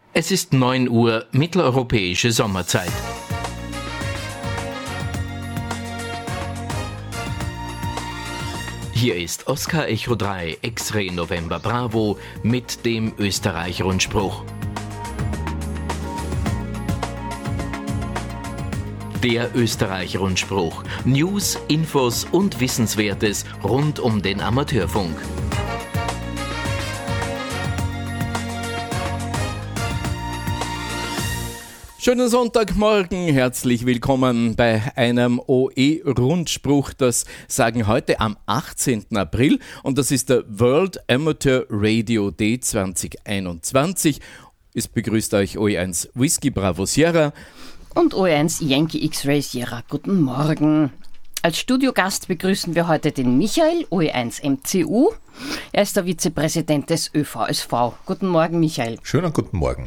Es ist 9 Uhr mitteleuropäische Sommerzeit. Hier ist Oscar Echo 3 X-Ray November Bravo mit dem Österreich-Rundspruch. Der Österreich-Rundspruch. News, Infos und Wissenswertes rund um den Amateurfunk. Schönen Sonntagmorgen, herzlich willkommen bei einem OE-Rundspruch. Das sagen heute am 18. April und das ist der World Amateur Radio Day 2021. Es begrüßt euch OE1 Whisky Bravo Sierra und OE1 Yankee X-Ray Sierra. Guten Morgen. Als Studiogast begrüßen wir heute den Michael, OE1 MCU. Er ist der Vizepräsident des ÖVSV. Guten Morgen, Michael. Schönen guten Morgen.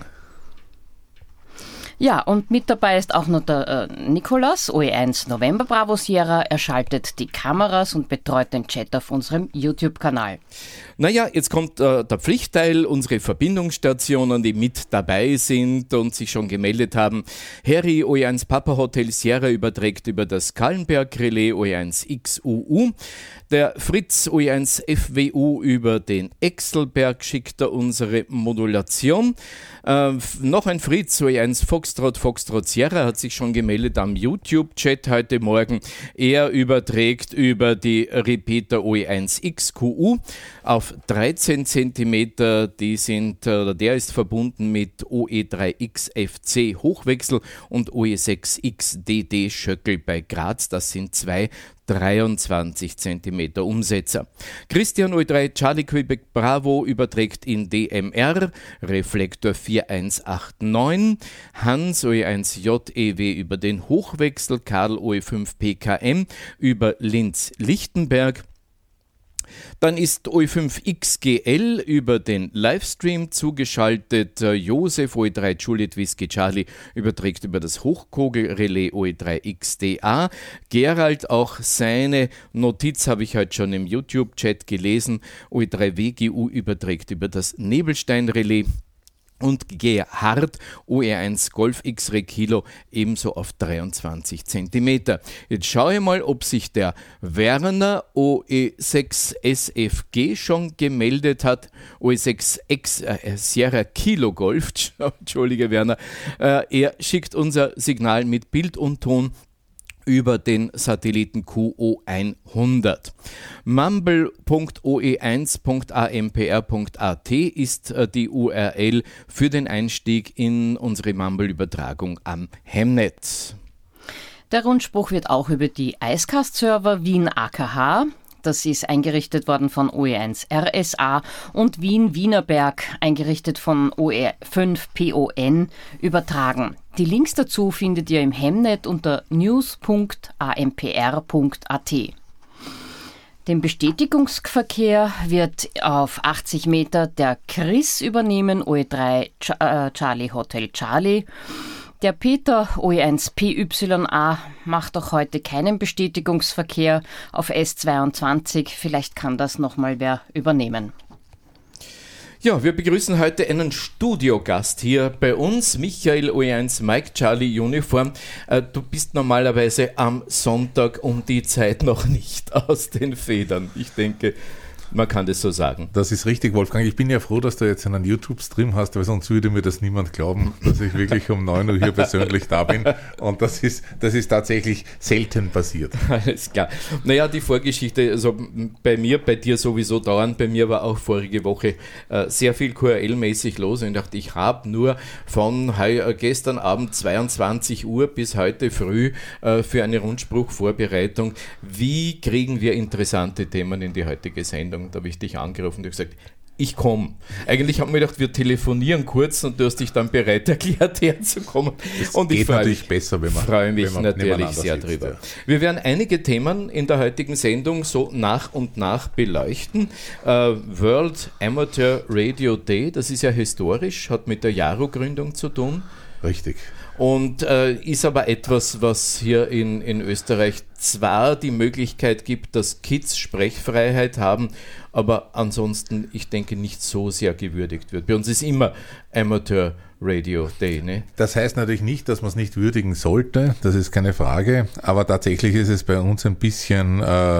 Ja, und mit dabei ist auch noch der Nikolaus, OE1 November Bravo Sierra. Er schaltet die Kameras und betreut den Chat auf unserem YouTube-Kanal. Naja, jetzt kommt der Pflichtteil, unsere Verbindungsstationen, die mit dabei sind und sich schon gemeldet haben. Harry, OE1 Papa Hotel Sierra überträgt über das Kallenberg Relais OE1 XUU. Der Fritz, OE1 FWU über den Exelberg schickt er unsere Modulation. Noch ein Fritz, OE1 Foxtrot Sierra hat sich schon gemeldet am YouTube-Chat heute Morgen. Er überträgt über die Repeater OE1 XQU auf 13 cm. Der ist verbunden mit OE3XFC Hochwechsel und OE6XDD Schöckel bei Graz. Das sind zwei 23 cm Umsetzer. Christian OE3 Charlie Quebec Bravo überträgt in DMR, Reflektor 4189, Hans OE1 JEW über den Hochwechsel, Karl OE5 PKM über Linz-Lichtenberg. Dann ist OE5XGL über den Livestream zugeschaltet. Josef OE3 Juliet Whisky Charlie überträgt über das Hochkogelrelais OE3XDA. Gerald, auch seine Notiz habe ich heute schon im YouTube-Chat gelesen. OE3WGU überträgt über das Nebelstein-Relais. Und Gerhard, OE1 Golf X-Ray Kilo, ebenso auf 23 cm. Jetzt schaue ich mal, ob sich der Werner OE6 SFG schon gemeldet hat. OE6X Sierra Kilo Golf, entschuldige Werner, er schickt unser Signal mit Bild und Ton über den Satelliten QO100. mumble.oe1.ampr.at ist die URL für den Einstieg in unsere Mumble-Übertragung am Hemnet. Der Rundspruch wird auch über die Icecast-Server Wien AKH, das ist eingerichtet worden von OE1 RSA, und Wienerberg, eingerichtet von OE5 PON, übertragen. Die Links dazu findet ihr im Hemnet unter news.ampr.at. Den Bestätigungsverkehr wird auf 80 Meter der Chris übernehmen, OE3 Charlie Hotel Charlie. Der Peter OE1 PYA macht auch heute keinen Bestätigungsverkehr auf S22. Vielleicht kann das nochmal wer übernehmen. Ja, wir begrüßen heute einen Studiogast hier bei uns, Michael OE1 Mike Charlie Uniform. Du bist normalerweise am Sonntag um die Zeit noch nicht aus den Federn. Ich denke, man kann das so sagen. Das ist richtig, Wolfgang. Ich bin ja froh, dass du jetzt einen YouTube-Stream hast, weil sonst würde mir das niemand glauben, dass ich wirklich um 9 Uhr hier persönlich da bin. Und das ist tatsächlich selten passiert. Alles klar. Naja, die Vorgeschichte, also bei dir sowieso dauernd. Bei mir war auch vorige Woche sehr viel QRL-mäßig los und ich dachte, ich habe nur von gestern Abend 22 Uhr bis heute früh für eine Rundspruchvorbereitung. Wie kriegen wir interessante Themen in die heutige Sendung? Da habe ich dich angerufen und gesagt, ich komme. Eigentlich haben wir gedacht, wir telefonieren kurz und du hast dich dann bereit erklärt, herzukommen. Das und geht natürlich besser, wenn man freue mich wenn man natürlich sehr sitzt, drüber. Ja. Wir werden einige Themen in der heutigen Sendung so nach und nach beleuchten. World Amateur Radio Day, das ist ja historisch, hat mit der Jaro-Gründung zu tun. Richtig. und ist aber etwas, was hier in Österreich zwar die Möglichkeit gibt, dass Kids Sprechfreiheit haben, aber ansonsten, ich denke, nicht so sehr gewürdigt wird. Bei uns ist immer Amateur Radio Day, ne? Das heißt natürlich nicht, dass man es nicht würdigen sollte, das ist keine Frage, aber tatsächlich ist es bei uns ein bisschen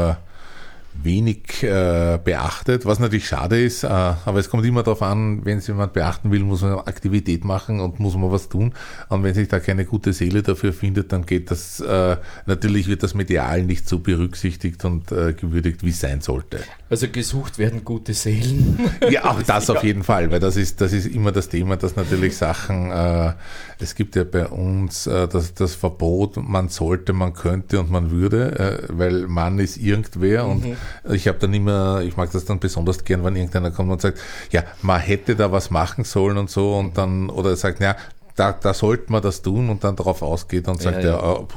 wenig beachtet, was natürlich schade ist, aber es kommt immer darauf an, wenn es jemand beachten will, muss man Aktivität machen und muss man was tun, und wenn sich da keine gute Seele dafür findet, dann geht das, natürlich wird das medial nicht so berücksichtigt und gewürdigt, wie es sein sollte. Also gesucht werden gute Seelen. Ja, auch das auf jeden Fall, weil das ist immer das Thema, dass natürlich Sachen, es gibt ja bei uns das Verbot, man sollte, man könnte und man würde, weil man ist irgendwer und ich mag das dann besonders gern, wenn irgendeiner kommt und sagt, ja, man hätte da was machen sollen und so, und dann, oder sagt, ja, da sollte man das tun, und dann darauf ausgeht und sagt,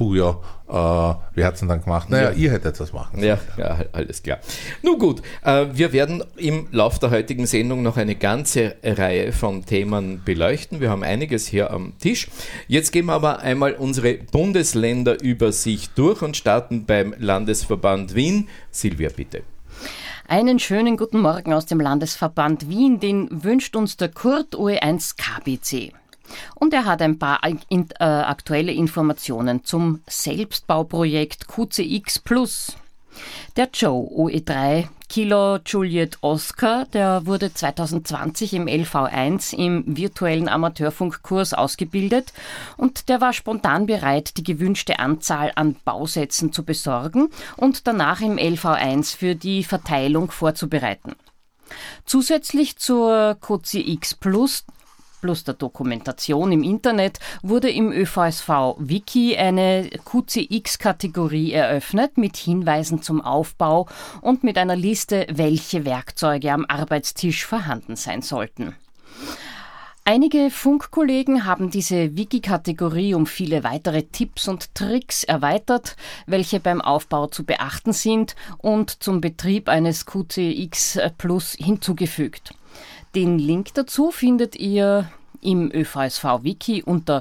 wie hat es denn dann gemacht? Naja, ihr hättet das machen sollen. Ja, alles klar. Nun gut, wir werden im Lauf der heutigen Sendung noch eine ganze Reihe von Themen beleuchten. Wir haben einiges hier am Tisch. Jetzt gehen wir aber einmal unsere Bundesländerübersicht durch und starten beim Landesverband Wien. Silvia, bitte. Einen schönen guten Morgen aus dem Landesverband Wien, den wünscht uns der Kurt OE1 KBC. Und er hat ein paar aktuelle Informationen zum Selbstbauprojekt QCX Plus. Der Joe OE3 Kilo Juliet Oscar, der wurde 2020 im LV1 im virtuellen Amateurfunkkurs ausgebildet, und der war spontan bereit, die gewünschte Anzahl an Bausätzen zu besorgen und danach im LV1 für die Verteilung vorzubereiten. Zusätzlich zur QCX Plus der Dokumentation im Internet wurde im ÖVSV-Wiki eine QCX-Kategorie eröffnet mit Hinweisen zum Aufbau und mit einer Liste, welche Werkzeuge am Arbeitstisch vorhanden sein sollten. Einige Funkkollegen haben diese Wiki-Kategorie um viele weitere Tipps und Tricks erweitert, welche beim Aufbau zu beachten sind, und zum Betrieb eines QCX Plus hinzugefügt. Den Link dazu findet ihr im ÖVSV-Wiki unter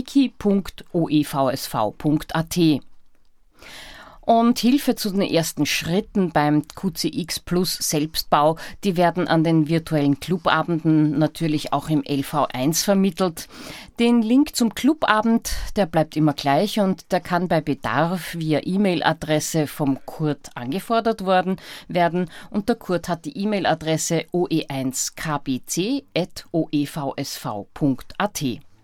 wiki.oevsv.at. Und Hilfe zu den ersten Schritten beim QCX Plus Selbstbau, die werden an den virtuellen Clubabenden natürlich auch im LV1 vermittelt. Den Link zum Clubabend, der bleibt immer gleich und der kann bei Bedarf via E-Mail-Adresse vom Kurt angefordert werden. Und der Kurt hat die E-Mail-Adresse oe1kbc@oevsv.at.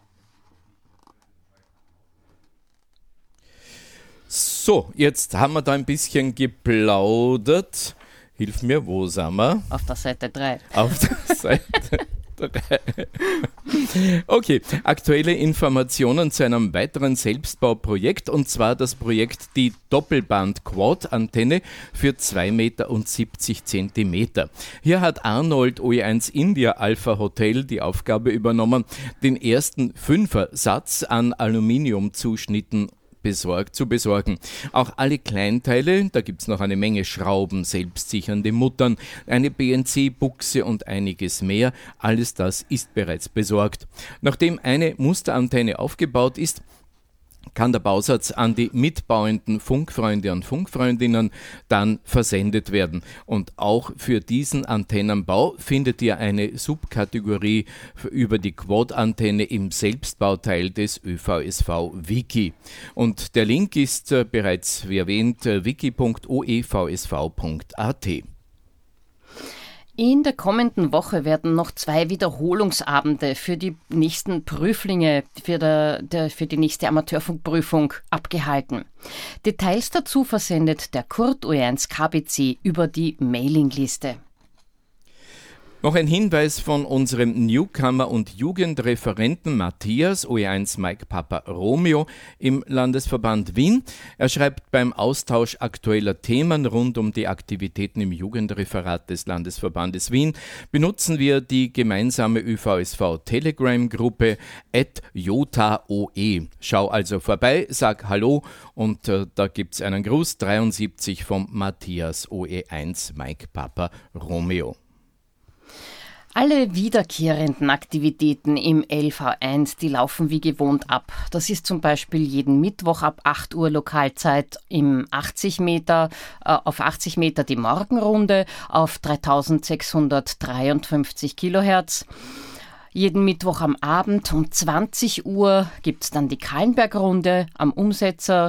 So, jetzt haben wir da ein bisschen geplaudert. Hilf mir, wo sind wir? Auf der Seite 3. Auf der Seite 3. Okay, aktuelle Informationen zu einem weiteren Selbstbauprojekt, und zwar das Projekt die Doppelband-Quad-Antenne für 2,70 Meter. Hier hat Arnold OE1 India Alpha Hotel die Aufgabe übernommen, den ersten Fünfer-Satz an Aluminiumzuschnitten zu besorgen. Auch alle Kleinteile, da gibt es noch eine Menge Schrauben, selbstsichernde Muttern, eine BNC-Buchse und einiges mehr, alles das ist bereits besorgt. Nachdem eine Musterantenne aufgebaut ist, kann der Bausatz an die mitbauenden Funkfreunde und Funkfreundinnen dann versendet werden. Und auch für diesen Antennenbau findet ihr eine Subkategorie über die Quad-Antenne im Selbstbauteil des ÖVSV-Wiki. Und der Link ist bereits, wie erwähnt, wiki.oevsv.at. In der kommenden Woche werden noch 2 Wiederholungsabende für die nächsten Prüflinge, für die nächste Amateurfunkprüfung abgehalten. Details dazu versendet der Kurt OE1 KBC über die Mailingliste. Noch ein Hinweis von unserem Newcomer und Jugendreferenten Matthias, OE1 Mike Papa Romeo im Landesverband Wien. Er schreibt beim Austausch aktueller Themen rund um die Aktivitäten im Jugendreferat des Landesverbandes Wien benutzen wir die gemeinsame ÖVSV-Telegram-Gruppe @jotaoe. Schau also vorbei, sag Hallo, und da gibt's einen Gruß 73 vom Matthias OE1 Mike Papa Romeo. Alle wiederkehrenden Aktivitäten im LV1, die laufen wie gewohnt ab. Das ist zum Beispiel jeden Mittwoch ab 8 Uhr Lokalzeit auf 80 Meter die Morgenrunde auf 3653 Kilohertz. Jeden Mittwoch am Abend um 20 Uhr gibt es dann die Kahlenberg-Runde am Umsetzer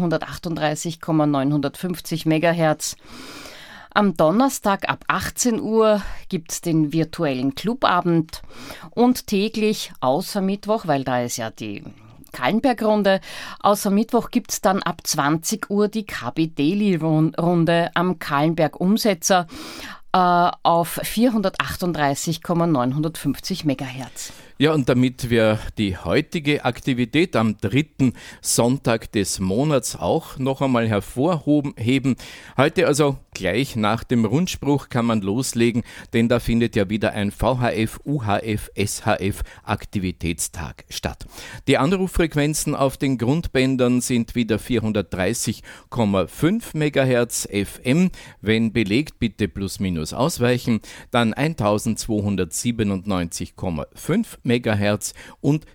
438,950 Megahertz. Am Donnerstag ab 18 Uhr gibt es den virtuellen Clubabend und täglich außer Mittwoch, weil da ist ja die Kahlenberg-Runde, außer Mittwoch gibt es dann ab 20 Uhr die KB Daily-Runde am Kahlenberg-Umsetzer auf 438,950 Megahertz. Ja, und damit wir die heutige Aktivität am 3. Sonntag des Monats auch noch einmal hervorheben, heute also gleich nach dem Rundspruch kann man loslegen, denn da findet ja wieder ein VHF, UHF, SHF Aktivitätstag statt. Die Anruffrequenzen auf den Grundbändern sind wieder 430,5 MHz FM, wenn belegt, bitte plus minus ausweichen, dann 1297,5 MHz und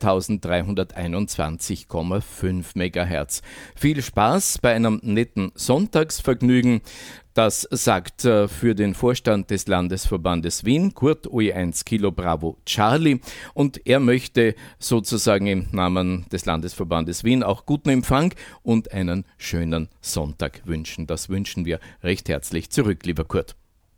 2321,5 MHz. Viel Spaß bei einem netten Sonntagsvergnügen. Das sagt für den Vorstand des Landesverbandes Wien, Kurt OE1 Kilo Bravo Charlie, und er möchte sozusagen im Namen des Landesverbandes Wien auch guten Empfang und einen schönen Sonntag wünschen. Das wünschen wir recht herzlich zurück, lieber Kurt.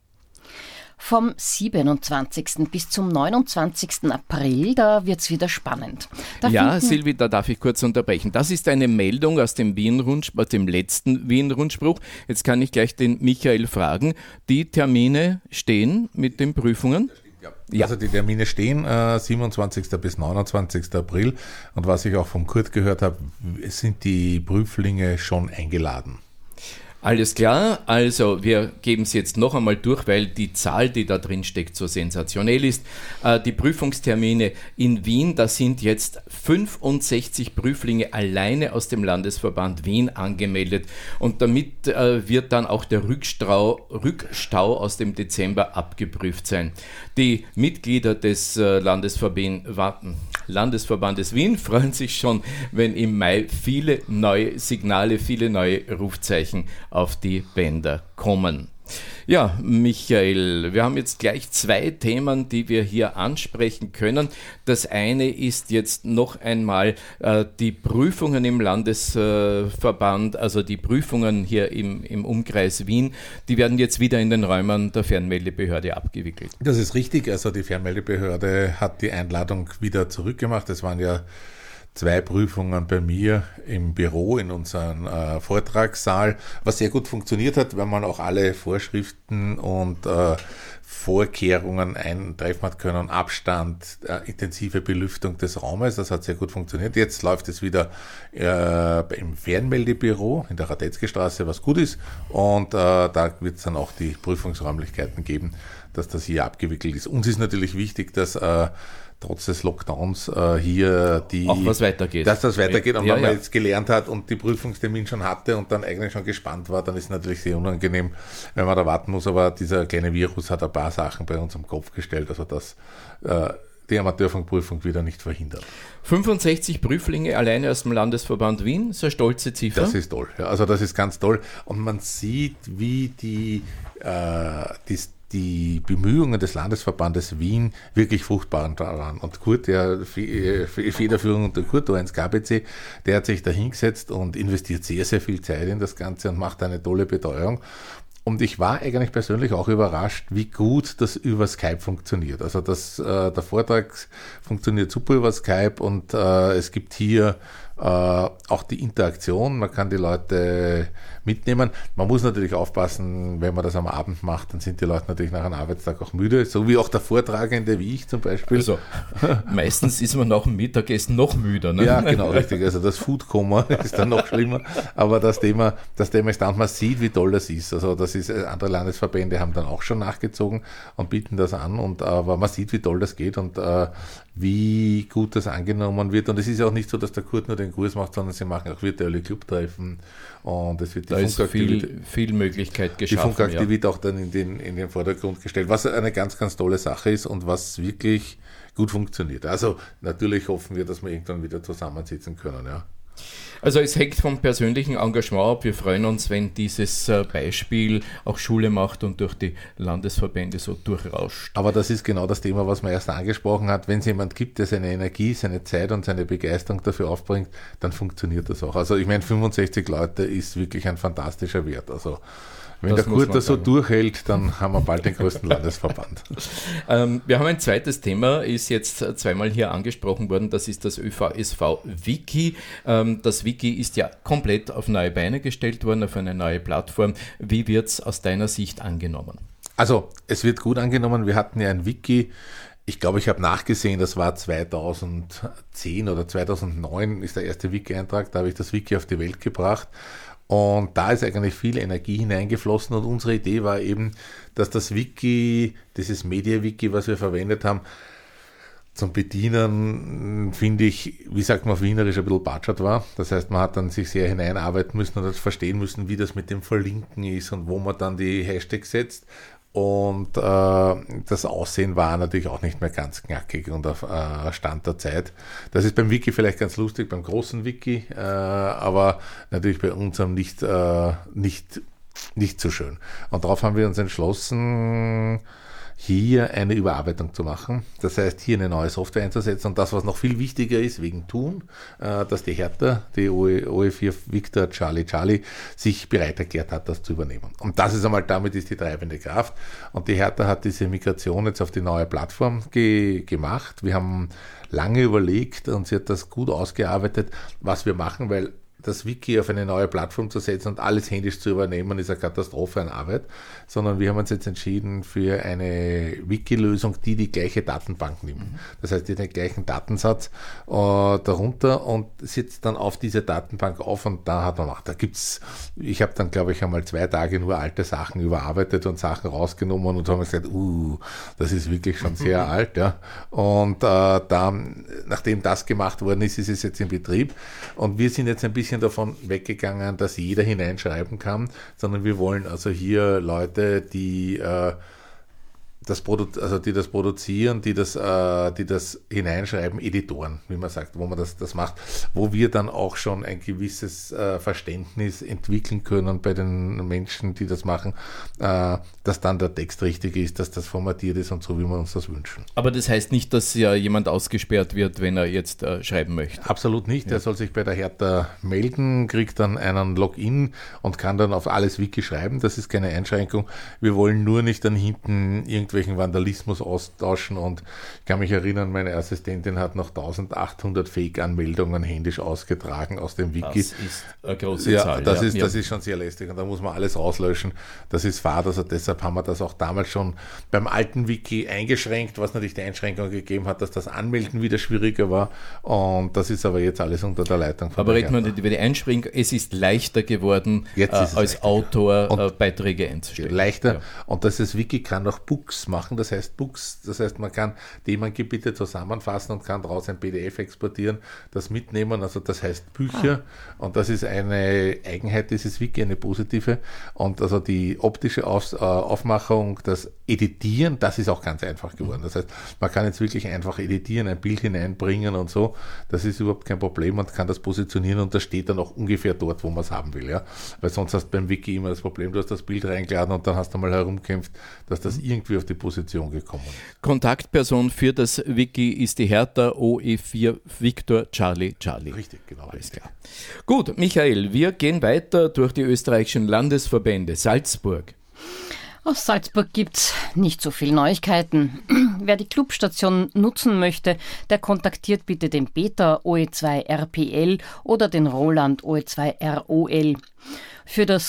Vom 27. bis zum 29. April, da wird es wieder spannend. Silvi, da darf ich kurz unterbrechen. Das ist eine Meldung aus dem dem letzten Wien-Rundspruch. Jetzt kann ich gleich den Michael fragen. Die Termine stehen mit den Prüfungen? Ja. Also die Termine stehen 27. bis 29. April. Und was ich auch vom Kurt gehört habe, sind die Prüflinge schon eingeladen. Alles klar, also wir geben es jetzt noch einmal durch, weil die Zahl, die da drin steckt, so sensationell ist. Die Prüfungstermine in Wien, da sind jetzt 65 Prüflinge alleine aus dem Landesverband Wien angemeldet und damit wird dann auch der Rückstau aus dem Dezember abgeprüft sein. Die Mitglieder des Landesverbandes Wien freuen sich schon, wenn im Mai viele neue Signale, viele neue Rufzeichen auf die Bänder kommen. Ja, Michael, wir haben jetzt gleich 2 Themen, die wir hier ansprechen können. Das eine ist jetzt noch einmal die Prüfungen im Landesverband, also die Prüfungen hier im Umkreis Wien, die werden jetzt wieder in den Räumen der Fernmeldebehörde abgewickelt. Das ist richtig, also die Fernmeldebehörde hat die Einladung wieder zurückgemacht. Es waren ja 2 Prüfungen bei mir im Büro in unserem Vortragssaal, was sehr gut funktioniert hat, weil man auch alle Vorschriften und Vorkehrungen eintreffen hat können, Abstand, intensive Belüftung des Raumes, das hat sehr gut funktioniert. Jetzt läuft es wieder im Fernmeldebüro in der Radetzky-Straße, was gut ist, und da wird es dann auch die Prüfungsräumlichkeiten geben, dass das hier abgewickelt ist. Uns ist natürlich wichtig, dass trotz des Lockdowns hier auch was weitergeht. Dass das weitergeht. Und wenn man jetzt gelernt hat und die Prüfungstermin schon hatte und dann eigentlich schon gespannt war, dann ist es natürlich sehr unangenehm, wenn man da warten muss. Aber dieser kleine Virus hat ein paar Sachen bei uns am Kopf gestellt, also dass die Amateurfunkprüfung wieder nicht verhindert. 65 Prüflinge alleine aus dem Landesverband Wien, so eine stolze Ziffer. Das ist toll, ja, also das ist ganz toll. Und man sieht, wie die Bemühungen des Landesverbandes Wien wirklich fruchtbar daran. Und Kurt, der Federführung unter Kurt OE1 KBC, der hat sich da hingesetzt und investiert sehr, sehr viel Zeit in das Ganze und macht eine tolle Betreuung. Und ich war eigentlich persönlich auch überrascht, wie gut das über Skype funktioniert. Also der Vortrag funktioniert super über Skype und es gibt hier auch die Interaktion, man kann die Leute mitnehmen. Man muss natürlich aufpassen, wenn man das am Abend macht, dann sind die Leute natürlich nach einem Arbeitstag auch müde, so wie auch der Vortragende, wie ich zum Beispiel. Also meistens ist man nach dem Mittagessen noch müder. Ne? Ja, genau, richtig. Also das Food-Koma ist dann noch schlimmer, aber das Thema ist da und man sieht, wie toll das ist. Also das ist, andere Landesverbände haben dann auch schon nachgezogen und bieten das an, aber man sieht, wie toll das geht und wie gut das angenommen wird. Und es ist auch nicht so, dass der Kurt nur den Kurs macht, sondern sie machen auch virtuelle Clubtreffen und es wird die Funkaktivität, viel Möglichkeit geschaffen. Die Funkaktivität auch dann in den Vordergrund gestellt, was eine ganz, ganz tolle Sache ist und was wirklich gut funktioniert. Also natürlich hoffen wir, dass wir irgendwann wieder zusammensitzen können, ja. Also es hängt vom persönlichen Engagement ab. Wir freuen uns, wenn dieses Beispiel auch Schule macht und durch die Landesverbände so durchrauscht. Aber das ist genau das Thema, was man erst angesprochen hat. Wenn es jemand gibt, der seine Energie, seine Zeit und seine Begeisterung dafür aufbringt, dann funktioniert das auch. Also ich meine, 65 Leute ist wirklich ein fantastischer Wert. Also wenn der Kurt das so durchhält, dann haben wir bald den größten Landesverband. Wir haben ein zweites Thema, ist jetzt zweimal hier angesprochen worden, das ist das ÖVSV-Wiki. Das Wiki ist ja komplett auf neue Beine gestellt worden, auf eine neue Plattform. Wie wird es aus deiner Sicht angenommen? Also es wird gut angenommen. Wir hatten ja ein Wiki. Ich glaube, ich habe nachgesehen, das war 2010 oder 2009 ist der erste Wiki-Eintrag. Da habe ich das Wiki auf die Welt gebracht. Und da ist eigentlich viel Energie hineingeflossen und unsere Idee war eben, dass das Wiki, dieses Media-Wiki, was wir verwendet haben, zum Bedienen, finde ich, wie sagt man auf Wienerisch, ein bisschen batschert war. Das heißt, man hat dann sich sehr hineinarbeiten müssen und verstehen müssen, wie das mit dem Verlinken ist und wo man dann die Hashtags setzt. Und das Aussehen war natürlich auch nicht mehr ganz knackig und auf Stand der Zeit. Das ist beim Wiki vielleicht ganz lustig, beim großen Wiki, aber natürlich bei unserem nicht so schön. Und darauf haben wir uns entschlossen, hier eine Überarbeitung zu machen. Das heißt, hier eine neue Software einzusetzen und das, was noch viel wichtiger ist, wegen Thun, dass die Hertha, die OE4 Victor Charlie, sich bereit erklärt hat, das zu übernehmen. Und das ist einmal, damit ist die treibende Kraft. Und die Hertha hat diese Migration jetzt auf die neue Plattform gemacht. Wir haben lange überlegt und sie hat das gut ausgearbeitet, was wir machen, weil das Wiki auf eine neue Plattform zu setzen und alles händisch zu übernehmen, ist eine Katastrophe an Arbeit, sondern wir haben uns jetzt entschieden für eine Wiki-Lösung, die gleiche Datenbank nimmt. Das heißt, die den gleichen Datensatz darunter und sitzt dann auf diese Datenbank auf und da hat man gemacht. Ich habe dann, glaube ich, einmal 2 Tage nur alte Sachen überarbeitet und Sachen rausgenommen und haben gesagt, das ist wirklich schon sehr alt. Ja. Und nachdem das gemacht worden ist, ist es jetzt in Betrieb und wir sind jetzt ein bisschen davon weggegangen, dass jeder hineinschreiben kann, sondern wir wollen also hier Leute, die das produzieren, die das hineinschreiben, Editoren, wie man sagt, wo man das macht, wo wir dann auch schon ein gewisses Verständnis entwickeln können bei den Menschen, die das machen, dass dann der Text richtig ist, dass das formatiert ist und so, wie wir uns das wünschen. Aber das heißt nicht, dass ja jemand ausgesperrt wird, wenn er jetzt schreiben möchte? Absolut nicht. Ja. Er soll sich bei der Hertha melden, kriegt dann einen Login und kann dann auf alles Wiki schreiben. Das ist keine Einschränkung. Wir wollen nur nicht dann hinten irgendwelchen Vandalismus austauschen und ich kann mich erinnern, meine Assistentin hat noch 1800 Fake-Anmeldungen händisch ausgetragen aus dem Wiki. Das ist eine große Zahl. Das ist schon sehr lästig und da muss man alles rauslöschen. Das ist fad, also deshalb haben wir das auch damals schon beim alten Wiki eingeschränkt, was natürlich die Einschränkung gegeben hat, dass das Anmelden wieder schwieriger war und das ist aber jetzt alles unter der Leitung von Aber reden wir nicht über die Einschränkung, es ist leichter geworden, als Autor Beiträge einzustellen. Leichter und das Wiki kann auch Books machen, das heißt man kann Themengebiete zusammenfassen und kann daraus ein PDF exportieren, das mitnehmen, also das heißt Bücher und das ist eine Eigenheit dieses Wiki, eine positive und also die optische Aufmachung, das Editieren, das ist auch ganz einfach geworden, das heißt man kann jetzt wirklich einfach editieren, ein Bild hineinbringen und so, das ist überhaupt kein Problem, man kann das positionieren und das steht dann auch ungefähr dort, wo man es haben will, ja, weil sonst hast du beim Wiki immer das Problem, du hast das Bild reingeladen und dann hast du mal herumkämpft, dass das irgendwie auf die Position gekommen ist. Kontaktperson für das Wiki ist die Hertha OE4 Victor Charlie. Richtig, genau. Alles klar. Gut, Michael, wir gehen weiter durch die österreichischen Landesverbände. Salzburg. Aus Salzburg gibt's nicht so viel Neuigkeiten. Wer die Clubstation nutzen möchte, der kontaktiert bitte den Peter OE2 RPL oder den Roland OE2 ROL. Für das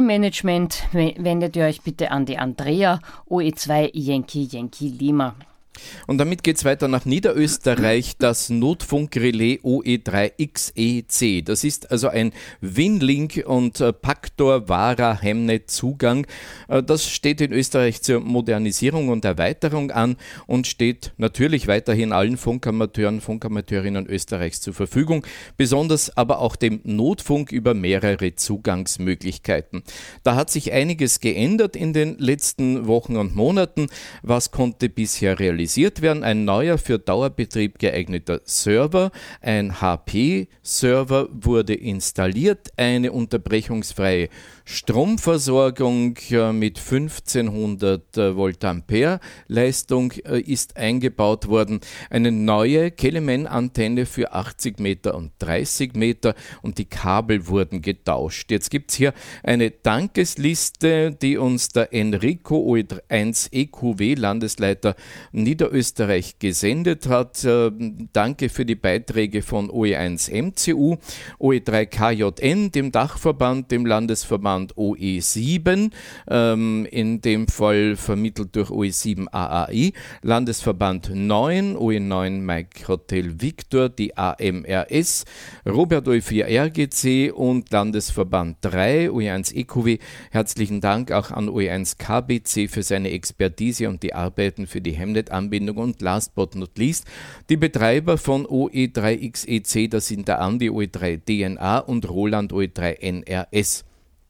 QSL-Management wendet ihr euch bitte an die Andrea OE2 Yankee Lima. Und damit geht es weiter nach Niederösterreich, das Notfunkrelais OE3XEC. Das ist also ein Winlink und Paktor Vara Hemnet Zugang. Das steht in Österreich zur Modernisierung und Erweiterung an und steht natürlich weiterhin allen Funkamateuren, Funkamateurinnen Österreichs zur Verfügung, besonders aber auch dem Notfunk über mehrere Zugangsmöglichkeiten. Da hat sich einiges geändert in den letzten Wochen und Monaten. Was konnte bisher realisiert werden? Ein neuer für Dauerbetrieb geeigneter Server, ein HP-Server wurde installiert, eine unterbrechungsfreie Stromversorgung mit 1500 Voltampere Leistung ist eingebaut worden, eine neue Kelemen-Antenne für 80 Meter und 30 Meter und die Kabel wurden getauscht. Jetzt gibt es hier eine Dankesliste, die uns der Enrico OE1 EQW, Landesleiter Niederösterreich, gesendet hat. Danke für die Beiträge von OE1 MCU, OE3 KJN, dem Dachverband, dem Landesverband OE7, in dem Fall vermittelt durch OE7 AAI, Landesverband 9, OE9 Mike Hotel Victor, die AMRS, Robert OE4 RGC und Landesverband 3, OE1 EQW. Herzlichen Dank auch an OE1 KBC für seine Expertise und die Arbeiten für die Hemnet-Anbindung und last but not least die Betreiber von OE3XEC, das sind der Andi OE3 DNA und Roland OE3 NRS.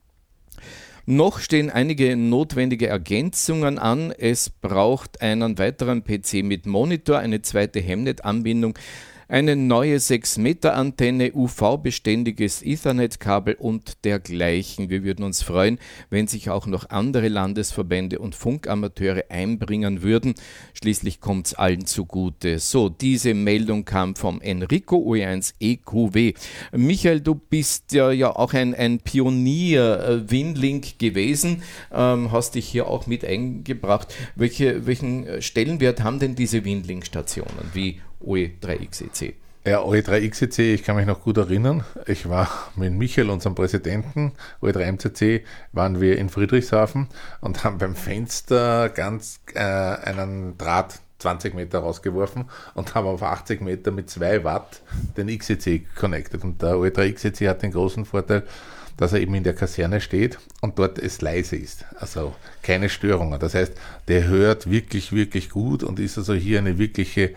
Noch stehen einige notwendige Ergänzungen an. Es braucht einen weiteren PC mit Monitor, eine zweite Hemnet-Anbindung, eine neue 6-Meter-Antenne, UV-beständiges Ethernet-Kabel und dergleichen. Wir würden uns freuen, wenn sich auch noch andere Landesverbände und Funkamateure einbringen würden. Schließlich kommt es allen zugute. So, diese Meldung kam vom Enrico OE1 EQW. Michael, du bist ja auch ein Pionier Winlink gewesen, hast dich hier auch mit eingebracht. Welchen Stellenwert haben denn diese Winlink-Stationen wie OE3XEC? Ja, OE3XEC, ich kann mich noch gut erinnern. Ich war mit Michael, unserem Präsidenten, OE3MCC, waren wir in Friedrichshafen und haben beim Fenster ganz einen Draht 20 Meter rausgeworfen und haben auf 80 Meter mit 2 Watt den XEC connected. Und der OE3XEC hat den großen Vorteil, dass er eben in der Kaserne steht und dort es leise ist. Also keine Störungen. Das heißt, der hört wirklich, wirklich gut und ist also hier eine wirkliche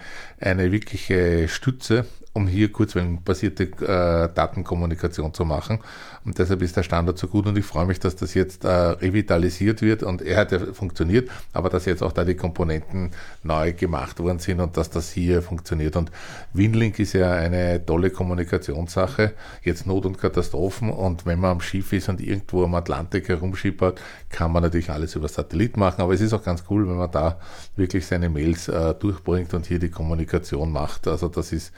Stütze, um hier kurzwellenbasierte Datenkommunikation zu machen. Und deshalb ist der Standard so gut und ich freue mich, dass das jetzt revitalisiert wird und er hat ja funktioniert, aber dass jetzt auch da die Komponenten neu gemacht worden sind und dass das hier funktioniert. Und Winlink ist ja eine tolle Kommunikationssache, jetzt Not- und Katastrophen, und wenn man am Schiff ist und irgendwo am Atlantik herumschippert, kann man natürlich alles über Satellit machen, aber es ist auch ganz cool, wenn man da wirklich seine Mails durchbringt und hier die Kommunikation macht. Also das ist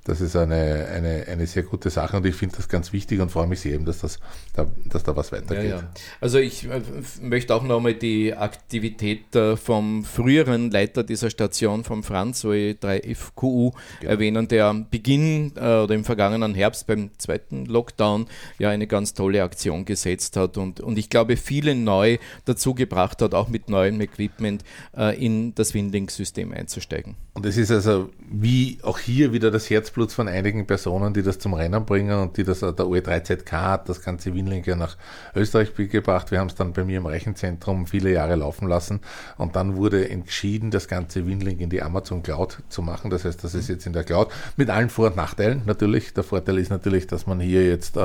eine sehr gute Sache und ich finde das ganz wichtig und freue mich sehr eben, dass da was weitergeht. Ja. Also ich möchte auch nochmal die Aktivität vom früheren Leiter dieser Station, vom Franz OE3FQU, erwähnen, der am Beginn oder im vergangenen Herbst beim zweiten Lockdown ja eine ganz tolle Aktion gesetzt hat und ich glaube viele neu dazu gebracht hat, auch mit neuem Equipment in das Winlink-System einzusteigen. Und es ist also wie auch hier wieder das Herzblut von einigen Personen, die das zum Rennen bringen und die das, der OE3ZK hat das ganze Winlink ja nach Österreich gebracht. Wir haben es dann bei mir im Rechenzentrum viele Jahre laufen lassen und dann wurde entschieden, das ganze Winlink in die Amazon Cloud zu machen. Das heißt, das ist jetzt in der Cloud mit allen Vor- und Nachteilen natürlich. Der Vorteil ist natürlich, dass man hier jetzt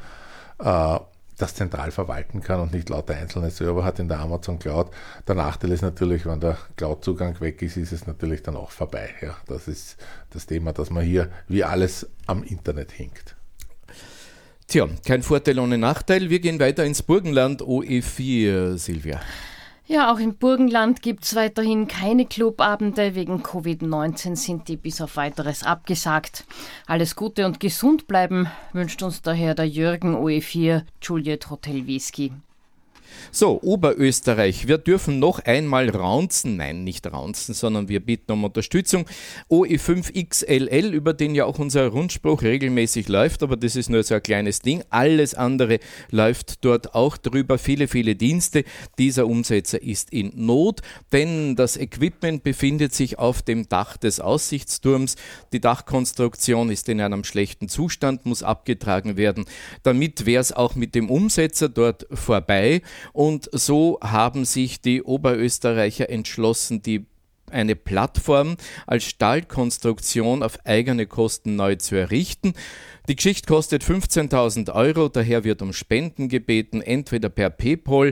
das zentral verwalten kann und nicht lauter einzelne Server hat in der Amazon Cloud. Der Nachteil ist natürlich, wenn der Cloud-Zugang weg ist, ist es natürlich dann auch vorbei. Ja, das ist das Thema, dass man hier wie alles am Internet hinkt. Tja, kein Vorteil ohne Nachteil. Wir gehen weiter ins Burgenland, OE4, Silvia. Ja, auch im Burgenland gibt es weiterhin keine Clubabende. Wegen Covid-19 sind die bis auf Weiteres abgesagt. Alles Gute und gesund bleiben wünscht uns daher der Jürgen OE4 Juliet Hotel Whisky. So, Oberösterreich, wir dürfen noch einmal raunzen, nein, nicht raunzen, sondern wir bitten um Unterstützung. OE5XLL, über den ja auch unser Rundspruch regelmäßig läuft, aber das ist nur so ein kleines Ding. Alles andere läuft dort auch drüber, viele, viele Dienste. Dieser Umsetzer ist in Not, denn das Equipment befindet sich auf dem Dach des Aussichtsturms. Die Dachkonstruktion ist in einem schlechten Zustand, muss abgetragen werden. Damit wäre es auch mit dem Umsetzer dort vorbei. Und so haben sich die Oberösterreicher entschlossen, eine Plattform als Stahlkonstruktion auf eigene Kosten neu zu errichten. Die Geschichte kostet 15.000 €, daher wird um Spenden gebeten, entweder per PayPal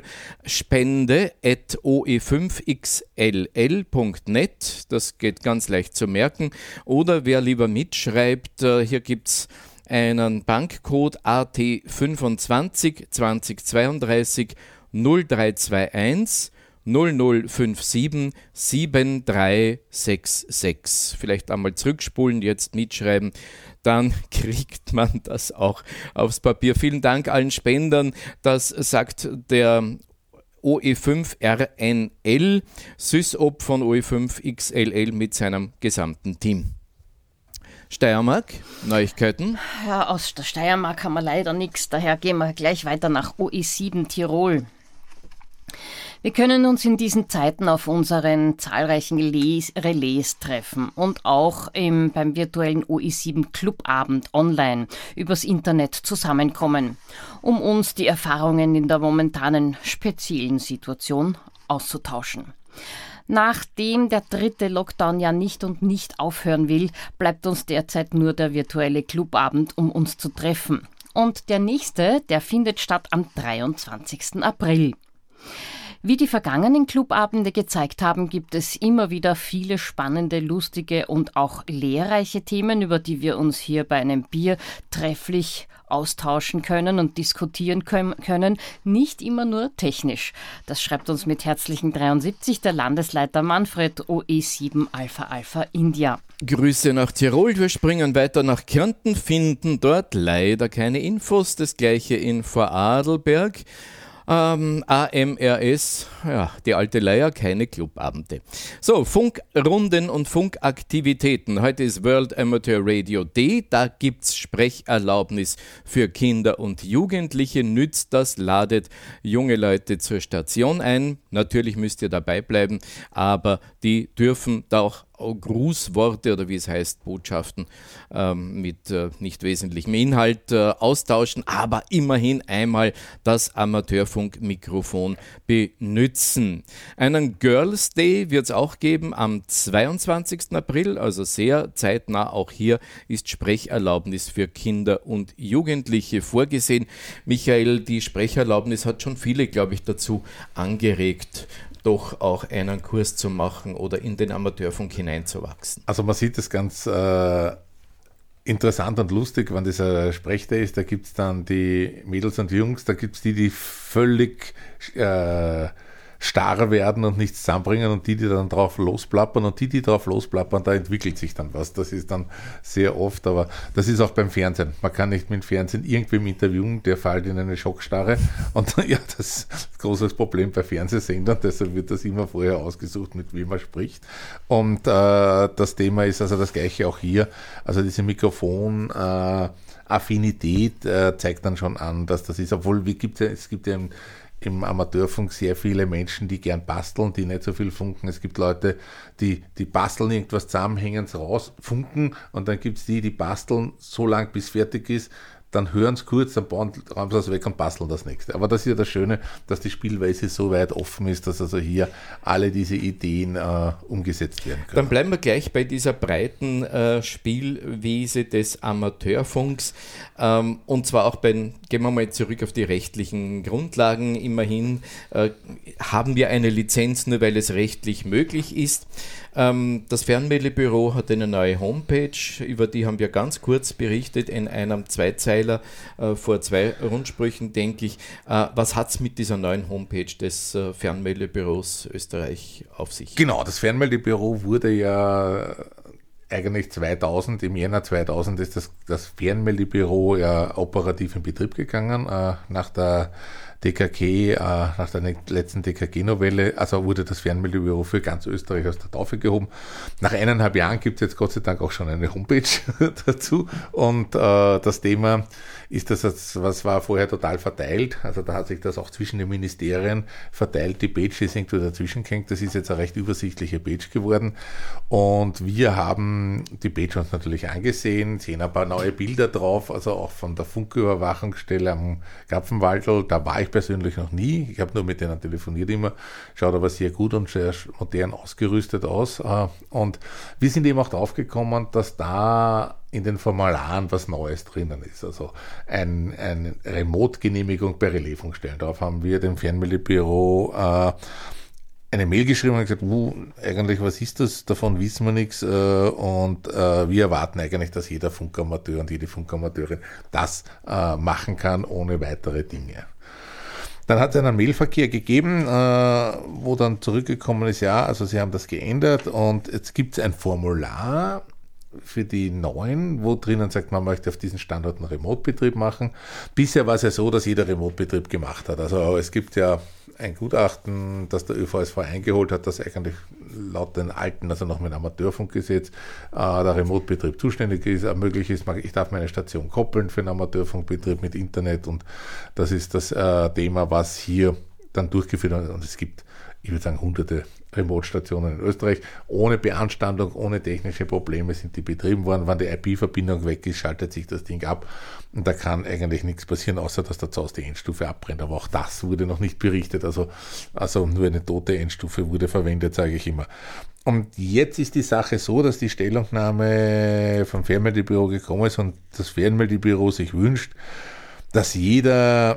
spende@oe5xll.net, das geht ganz leicht zu merken, oder wer lieber mitschreibt, hier gibt es einen Bankcode AT25 2032 0321 0057 7366. Vielleicht einmal zurückspulen, jetzt mitschreiben, dann kriegt man das auch aufs Papier. Vielen Dank allen Spendern, das sagt der OE5RNL, SysOp von OE5XLL mit seinem gesamten Team. Steiermark, Neuigkeiten? Ja, aus der Steiermark haben wir leider nichts, daher gehen wir gleich weiter nach OE7 Tirol. Wir können uns in diesen Zeiten auf unseren zahlreichen Relais treffen und auch beim virtuellen OE7 Clubabend online übers Internet zusammenkommen, um uns die Erfahrungen in der momentanen speziellen Situation auszutauschen. Nachdem der 3. Lockdown ja nicht aufhören will, bleibt uns derzeit nur der virtuelle Clubabend, um uns zu treffen. Und der nächste, der findet statt am 23. April. Wie die vergangenen Clubabende gezeigt haben, gibt es immer wieder viele spannende, lustige und auch lehrreiche Themen, über die wir uns hier bei einem Bier trefflich austauschen können und diskutieren können, nicht immer nur technisch. Das schreibt uns mit herzlichen 73 der Landesleiter Manfred, OE7 Alpha Alpha India. Grüße nach Tirol, wir springen weiter nach Kärnten, finden dort leider keine Infos, das gleiche in Vorarlberg. AMRS, ja, die alte Leier, keine Clubabende. So, Funkrunden und Funkaktivitäten. Heute ist World Amateur Radio Day. Da gibt's Sprecherlaubnis für Kinder und Jugendliche. Nützt das, ladet junge Leute zur Station ein. Natürlich müsst ihr dabei bleiben, aber die dürfen da auch Grußworte oder wie es heißt, Botschaften mit nicht wesentlichem Inhalt austauschen, aber immerhin einmal das Amateurfunkmikrofon benützen. Einen Girls Day wird es auch geben am 22. April, also sehr zeitnah. Auch hier ist Sprecherlaubnis für Kinder und Jugendliche vorgesehen. Michael, die Sprecherlaubnis hat schon viele, glaube ich, dazu angeregt, doch auch einen Kurs zu machen oder in den Amateurfunk hineinzuwachsen. Also man sieht das ganz interessant und lustig, wenn dieser Sprechday ist, da gibt es dann die Mädels und Jungs, da gibt es die völlig starr werden und nichts zusammenbringen und die dann drauf losplappern und die drauf losplappern, da entwickelt sich dann was. Das ist dann sehr oft, aber das ist auch beim Fernsehen. Man kann nicht mit dem Fernsehen irgendwem interviewen, der fällt in eine Schockstarre und ja, das ist ein großes Problem bei Fernsehsendern, deshalb wird das immer vorher ausgesucht, mit wem man spricht. Und das Thema ist also das gleiche auch hier, also diese Mikrofon-Affinität zeigt dann schon an, dass das ist, obwohl es gibt ja im Amateurfunk sehr viele Menschen, die gern basteln, die nicht so viel funken. Es gibt Leute, die basteln irgendwas zusammen, hängen es raus, funken und dann gibt es die basteln so lange, bis fertig ist, dann hören es kurz, dann räumen sie das weg und basteln das nächste. Aber das ist ja das Schöne, dass die Spielweise so weit offen ist, dass also hier alle diese Ideen umgesetzt werden können. Dann bleiben wir gleich bei dieser breiten Spielwiese des Amateurfunks und zwar auch gehen wir mal zurück auf die rechtlichen Grundlagen. Immerhin haben wir eine Lizenz, nur weil es rechtlich möglich ist. Das Fernmeldebüro hat eine neue Homepage, über die haben wir ganz kurz berichtet in einem Zweizeiler vor 2 Rundsprüchen, denke ich. Was hat es mit dieser neuen Homepage des Fernmeldebüros Österreich auf sich? Genau, das Fernmeldebüro wurde ja eigentlich 2000, im Jänner 2000 ist das Fernmeldebüro ja operativ in Betrieb gegangen, nach der DKG, nach der letzten DKG-Novelle, also wurde das Fernmeldebüro für ganz Österreich aus der Taufe gehoben. Nach 1,5 Jahren gibt es jetzt Gott sei Dank auch schon eine Homepage dazu und das Thema ist das, was war vorher total verteilt, also da hat sich das auch zwischen den Ministerien verteilt, die Page ist irgendwo dazwischen gehängt, das ist jetzt eine recht übersichtliche Page geworden und wir haben die Page uns natürlich angesehen, sehen ein paar neue Bilder drauf, also auch von der Funküberwachungsstelle am Gapfenwaldl, da war ich persönlich noch nie, ich habe nur mit denen telefoniert immer, schaut aber sehr gut und sehr modern ausgerüstet aus und wir sind eben auch drauf gekommen, dass da in den Formularen was Neues drinnen ist. Also eine Remote-Genehmigung bei Relaisfunkstellen. Darauf haben wir dem Fernmeldebüro eine Mail geschrieben und gesagt, eigentlich, was ist das? Davon wissen wir nichts. Und wir erwarten eigentlich, dass jeder Funkamateur und jede Funkamateurin das machen kann, ohne weitere Dinge. Dann hat es einen Mailverkehr gegeben, wo dann zurückgekommen ist, ja, also sie haben das geändert und jetzt gibt es ein Formular für die Neuen, wo drinnen sagt, man möchte auf diesen Standort einen Remote-Betrieb machen. Bisher war es ja so, dass jeder Remote-Betrieb gemacht hat. Also es gibt ja ein Gutachten, das der ÖVSV eingeholt hat, das eigentlich laut den alten, also noch mit Amateurfunkgesetz, der Remote-Betrieb zuständig ist, möglich ist. Ich darf meine Station koppeln für einen Amateurfunkbetrieb mit Internet und das ist das Thema, was hier dann durchgeführt wird. Und es gibt, ich würde sagen, hunderte Remote-Stationen in Österreich. Ohne Beanstandung, ohne technische Probleme sind die betrieben worden. Wenn die IP-Verbindung weg ist, schaltet sich das Ding ab und da kann eigentlich nichts passieren, außer dass der ZOS die Endstufe abbrennt. Aber auch das wurde noch nicht berichtet. Also nur eine tote Endstufe wurde verwendet, sage ich immer. Und jetzt ist die Sache so, dass die Stellungnahme vom Fernmeldebüro gekommen ist und das Fernmeldebüro sich wünscht, dass jeder,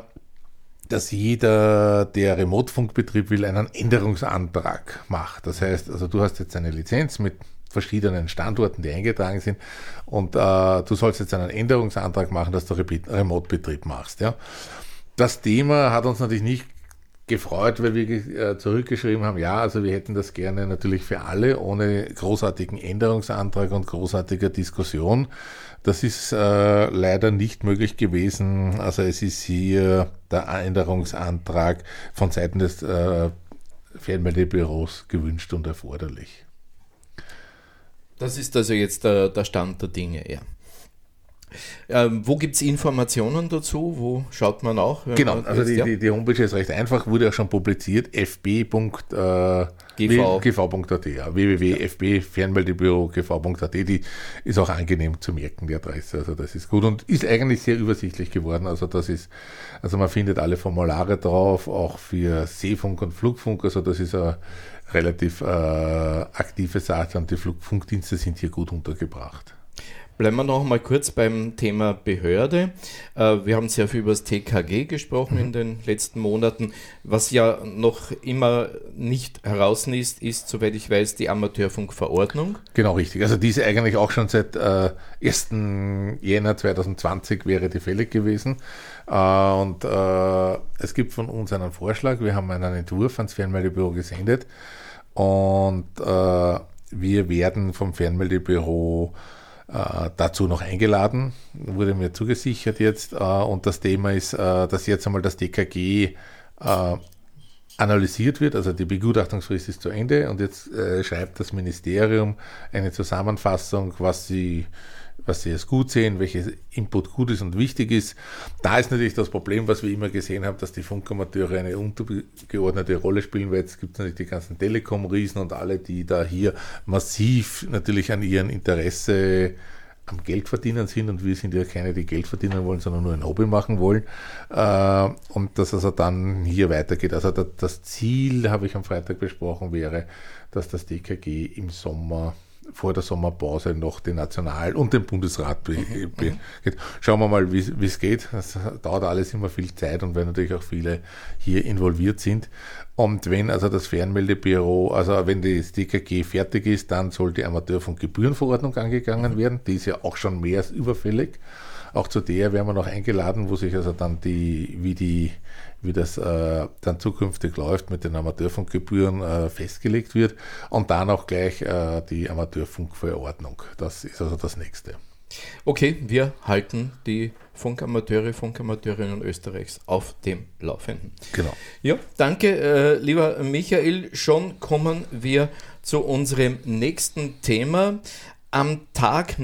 der Remote-Funkbetrieb will, einen Änderungsantrag macht. Das heißt, also du hast jetzt eine Lizenz mit verschiedenen Standorten, die eingetragen sind und du sollst jetzt einen Änderungsantrag machen, dass du Remote-Betrieb machst. Ja. Das Thema hat uns natürlich nicht gefreut, weil wir zurückgeschrieben haben, ja, also wir hätten das gerne natürlich für alle, ohne großartigen Änderungsantrag und großartiger Diskussion. Das ist leider nicht möglich gewesen. Also es ist hier der Änderungsantrag von Seiten des Fernmeldebüros gewünscht und erforderlich. Das ist also jetzt der Stand der Dinge, ja. Wo gibt es Informationen dazu? Wo schaut man auch? Genau, also die Homepage ist recht einfach, wurde auch schon publiziert, fb.gv.at, ja, www.fb-fernmeldebüro-gv.at, die ist auch angenehm zu merken, die Adresse, also das ist gut und ist eigentlich sehr übersichtlich geworden, also man findet alle Formulare drauf, auch für Seefunk und Flugfunk, also das ist eine relativ aktive Sache und die Flugfunkdienste sind hier gut untergebracht. Bleiben wir noch mal kurz beim Thema Behörde. Wir haben sehr viel über das TKG gesprochen in den letzten Monaten. Was ja noch immer nicht heraus ist, soweit ich weiß, die Amateurfunkverordnung. Genau, richtig. Also die ist eigentlich auch schon seit 1. Jänner 2020 wäre die fällig gewesen. Und es gibt von uns einen Vorschlag. Wir haben einen Entwurf ans Fernmeldebüro gesendet. Und wir werden vom Fernmeldebüro dazu noch eingeladen, wurde mir zugesichert jetzt und das Thema ist, dass jetzt einmal das DKG analysiert wird, also die Begutachtungsfrist ist zu Ende und jetzt schreibt das Ministerium eine Zusammenfassung, was sie als gut sehen, welches Input gut ist und wichtig ist. Da ist natürlich das Problem, was wir immer gesehen haben, dass die Funkamateure eine untergeordnete Rolle spielen, weil jetzt gibt es natürlich die ganzen Telekom-Riesen und alle, die da hier massiv natürlich an ihren Interesse am Geldverdienen sind und wir sind ja keine, die Geld verdienen wollen, sondern nur ein Hobby machen wollen und dass also dann hier weitergeht. Also das Ziel, habe ich am Freitag besprochen, wäre, dass das DKG im Sommer vor der Sommerpause noch den National- und den Bundesrat geht. Schauen wir mal, wie es geht. Das dauert alles immer viel Zeit und weil natürlich auch viele hier involviert sind. Und wenn also das Fernmeldebüro, also wenn das DKG fertig ist, dann soll die Amateurfunkgebührenverordnung angegangen werden. Die ist ja auch schon mehr als überfällig. Auch zu der werden wir noch eingeladen, wo sich also dann wie das dann zukünftig läuft mit den Amateurfunkgebühren festgelegt wird und dann auch gleich die Amateurfunkverordnung. Das ist also das Nächste. Okay, wir halten die Funkamateurinnen Österreichs auf dem Laufenden. Genau. Ja, danke, lieber Michael. Schon kommen wir zu unserem nächsten Thema. Am Tag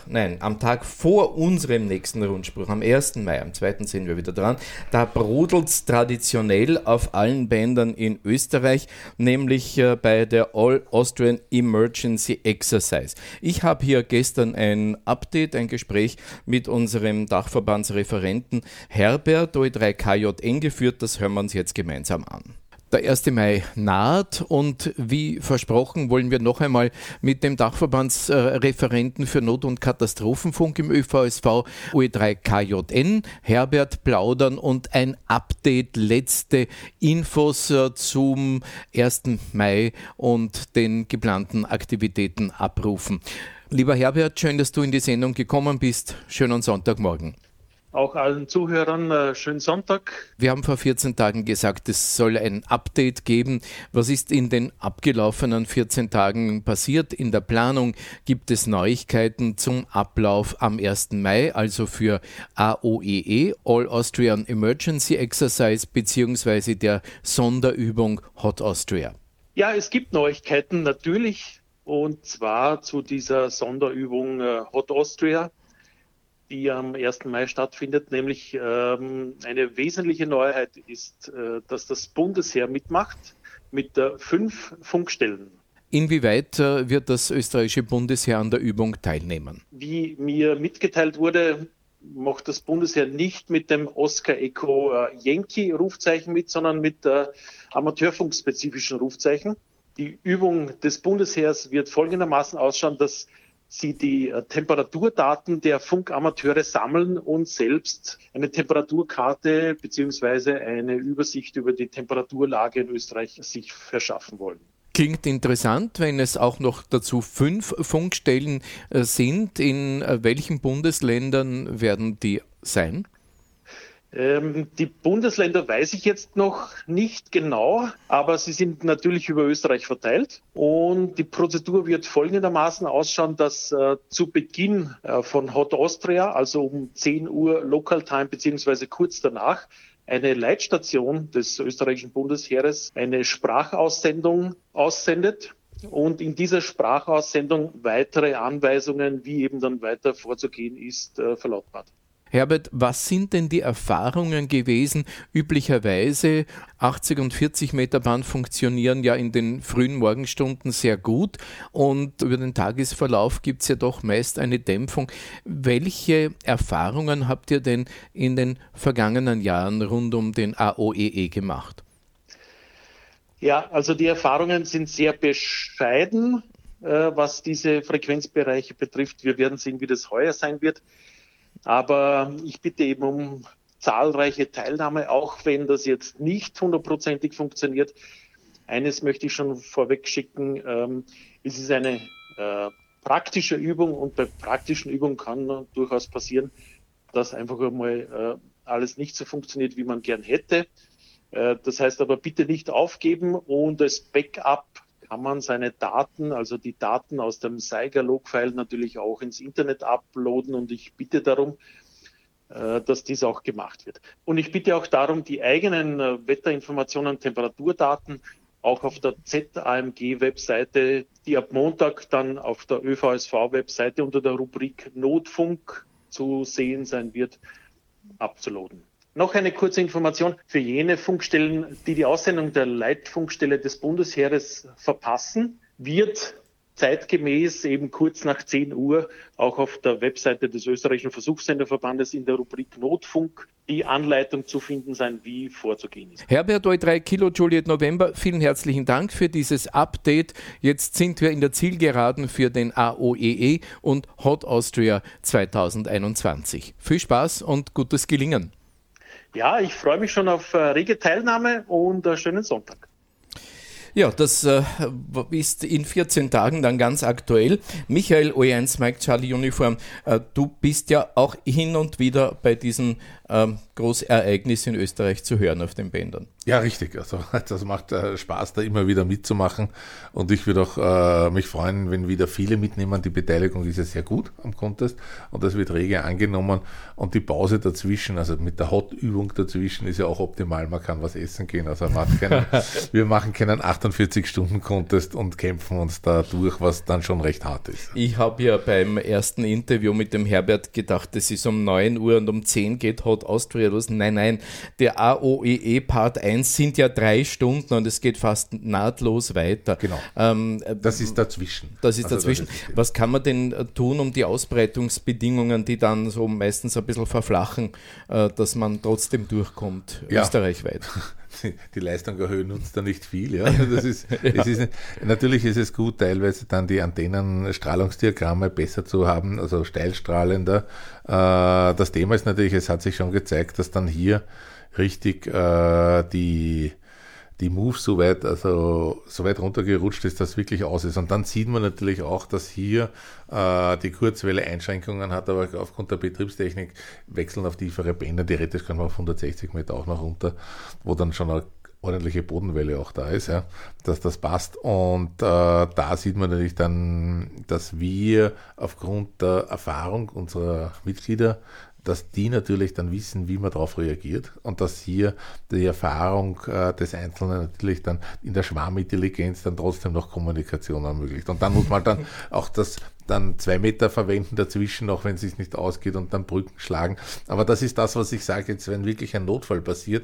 vor unserem nächsten Rundspruch, am 1. Mai, am 2. sind wir wieder dran, da brodelt es traditionell auf allen Bändern in Österreich, nämlich bei der All Austrian Emergency Exercise. Ich habe hier gestern ein Update, ein Gespräch mit unserem Dachverbandsreferenten Herbert OE3KJN geführt, das hören wir uns jetzt gemeinsam an. Der 1. Mai naht und wie versprochen wollen wir noch einmal mit dem Dachverbandsreferenten für Not- und Katastrophenfunk im ÖVSV OE3KJN Herbert plaudern und ein Update, letzte Infos zum 1. Mai und den geplanten Aktivitäten abrufen. Lieber Herbert, schön, dass du in die Sendung gekommen bist. Schönen Sonntagmorgen. Auch allen Zuhörern schönen Sonntag. Wir haben vor 14 Tagen gesagt, es soll ein Update geben. Was ist in den abgelaufenen 14 Tagen passiert? In der Planung gibt es Neuigkeiten zum Ablauf am 1. Mai, also für AOEE, All Austrian Emergency Exercise, beziehungsweise der Sonderübung Hot Austria. Ja, es gibt Neuigkeiten natürlich, und zwar zu dieser Sonderübung Hot Austria, die am 1. Mai stattfindet. Nämlich eine wesentliche Neuheit ist, dass das Bundesheer mitmacht mit 5 Funkstellen. Inwieweit wird das österreichische Bundesheer an der Übung teilnehmen? Wie mir mitgeteilt wurde, macht das Bundesheer nicht mit dem Oscar Echo Yankee Rufzeichen mit, sondern mit amateurfunkspezifischen Rufzeichen. Die Übung des Bundesheers wird folgendermaßen ausschauen, dass sie die Temperaturdaten der Funkamateure sammeln und selbst eine Temperaturkarte bzw. eine Übersicht über die Temperaturlage in Österreich sich verschaffen wollen. Klingt interessant, wenn es auch noch dazu 5 Funkstellen sind. In welchen Bundesländern werden die sein? Die Bundesländer weiß ich jetzt noch nicht genau, aber sie sind natürlich über Österreich verteilt. Und die Prozedur wird folgendermaßen ausschauen, dass zu Beginn von Hot Austria, also um 10 Uhr Local Time beziehungsweise kurz danach, eine Leitstation des österreichischen Bundesheeres eine Sprachaussendung aussendet und in dieser Sprachaussendung weitere Anweisungen, wie eben dann weiter vorzugehen ist, verlautbart. Herbert, was sind denn die Erfahrungen gewesen? Üblicherweise 80 und 40 Meter Band funktionieren ja in den frühen Morgenstunden sehr gut und über den Tagesverlauf gibt es ja doch meist eine Dämpfung. Welche Erfahrungen habt ihr denn in den vergangenen Jahren rund um den AOEE gemacht? Ja, also die Erfahrungen sind sehr bescheiden, was diese Frequenzbereiche betrifft. Wir werden sehen, wie das heuer sein wird. Aber ich bitte eben um zahlreiche Teilnahme, auch wenn das jetzt nicht 100%ig funktioniert. Eines möchte ich schon vorweg schicken. Es ist eine praktische Übung und bei praktischen Übungen kann durchaus passieren, dass einfach einmal alles nicht so funktioniert, wie man gern hätte. Das heißt aber bitte nicht aufgeben und als Backup kann man seine Daten, also die Daten aus dem Saiger-Log-File natürlich auch ins Internet uploaden und ich bitte darum, dass dies auch gemacht wird. Und ich bitte auch darum, die eigenen Wetterinformationen, Temperaturdaten auch auf der ZAMG-Webseite, die ab Montag dann auf der ÖVSV-Webseite unter der Rubrik Notfunk zu sehen sein wird, abzuladen. Noch eine kurze Information für jene Funkstellen, die die Aussendung der Leitfunkstelle des Bundesheeres verpassen, wird zeitgemäß eben kurz nach 10 Uhr auch auf der Webseite des österreichischen Versuchssenderverbandes in der Rubrik Notfunk die Anleitung zu finden sein, wie vorzugehen ist. Herbert OE3 Kilo Juliet November, vielen herzlichen Dank für dieses Update. Jetzt sind wir in der Zielgeraden für den AOEE und Hot Austria 2021. Viel Spaß und gutes Gelingen. Ja, ich freue mich schon auf rege Teilnahme und einen schönen Sonntag. Ja, das ist in 14 Tagen dann ganz aktuell. Michael OE1 Mike Charlie Uniform, du bist ja auch hin und wieder bei diesem Großereignis in Österreich zu hören auf den Bändern. Ja, richtig. Also das macht Spaß, da immer wieder mitzumachen. Und ich würde auch mich freuen, wenn wieder viele mitnehmen. Die Beteiligung ist ja sehr gut am Contest und das wird rege angenommen. Und die Pause dazwischen, also mit der Hot-Übung dazwischen, ist ja auch optimal. Man kann was essen gehen. Also wir machen keinen 48-Stunden-Contest und kämpfen uns da durch, was dann schon recht hart ist. Ich habe ja beim ersten Interview mit dem Herbert gedacht, das ist um 9 Uhr und um 10 geht Hot Austria los. Nein, der AOEE Part 1 sind ja 3 Stunden und es geht fast nahtlos weiter. Genau. Das ist dazwischen. Was kann man denn tun, um die Ausbreitungsbedingungen, die dann so meistens ein bisschen verflachen, dass man trotzdem durchkommt, österreichweit? Die Leistung erhöhen uns da nicht viel. Ja. Natürlich ist es gut, teilweise dann die Antennenstrahlungsdiagramme besser zu haben, also steilstrahlender. Das Thema ist natürlich, es hat sich schon gezeigt, dass dann hier richtig die Move so weit runtergerutscht ist, dass wirklich aus ist. Und dann sieht man natürlich auch, dass hier die Kurzwelle Einschränkungen hat, aber aufgrund der Betriebstechnik wechseln auf tiefere Bänder. Theoretisch kann man auf 160 Meter auch noch runter, wo dann schon eine ordentliche Bodenwelle auch da ist, ja, dass das passt. Und da sieht man natürlich dann, dass wir aufgrund der Erfahrung unserer Mitglieder, dass die natürlich dann wissen, wie man darauf reagiert und dass hier die Erfahrung des Einzelnen natürlich dann in der Schwarmintelligenz dann trotzdem noch Kommunikation ermöglicht. Und dann muss man dann auch dann 2 Meter verwenden dazwischen, auch wenn es sich nicht ausgeht und dann Brücken schlagen. Aber das ist das, was ich sage, jetzt wenn wirklich ein Notfall passiert,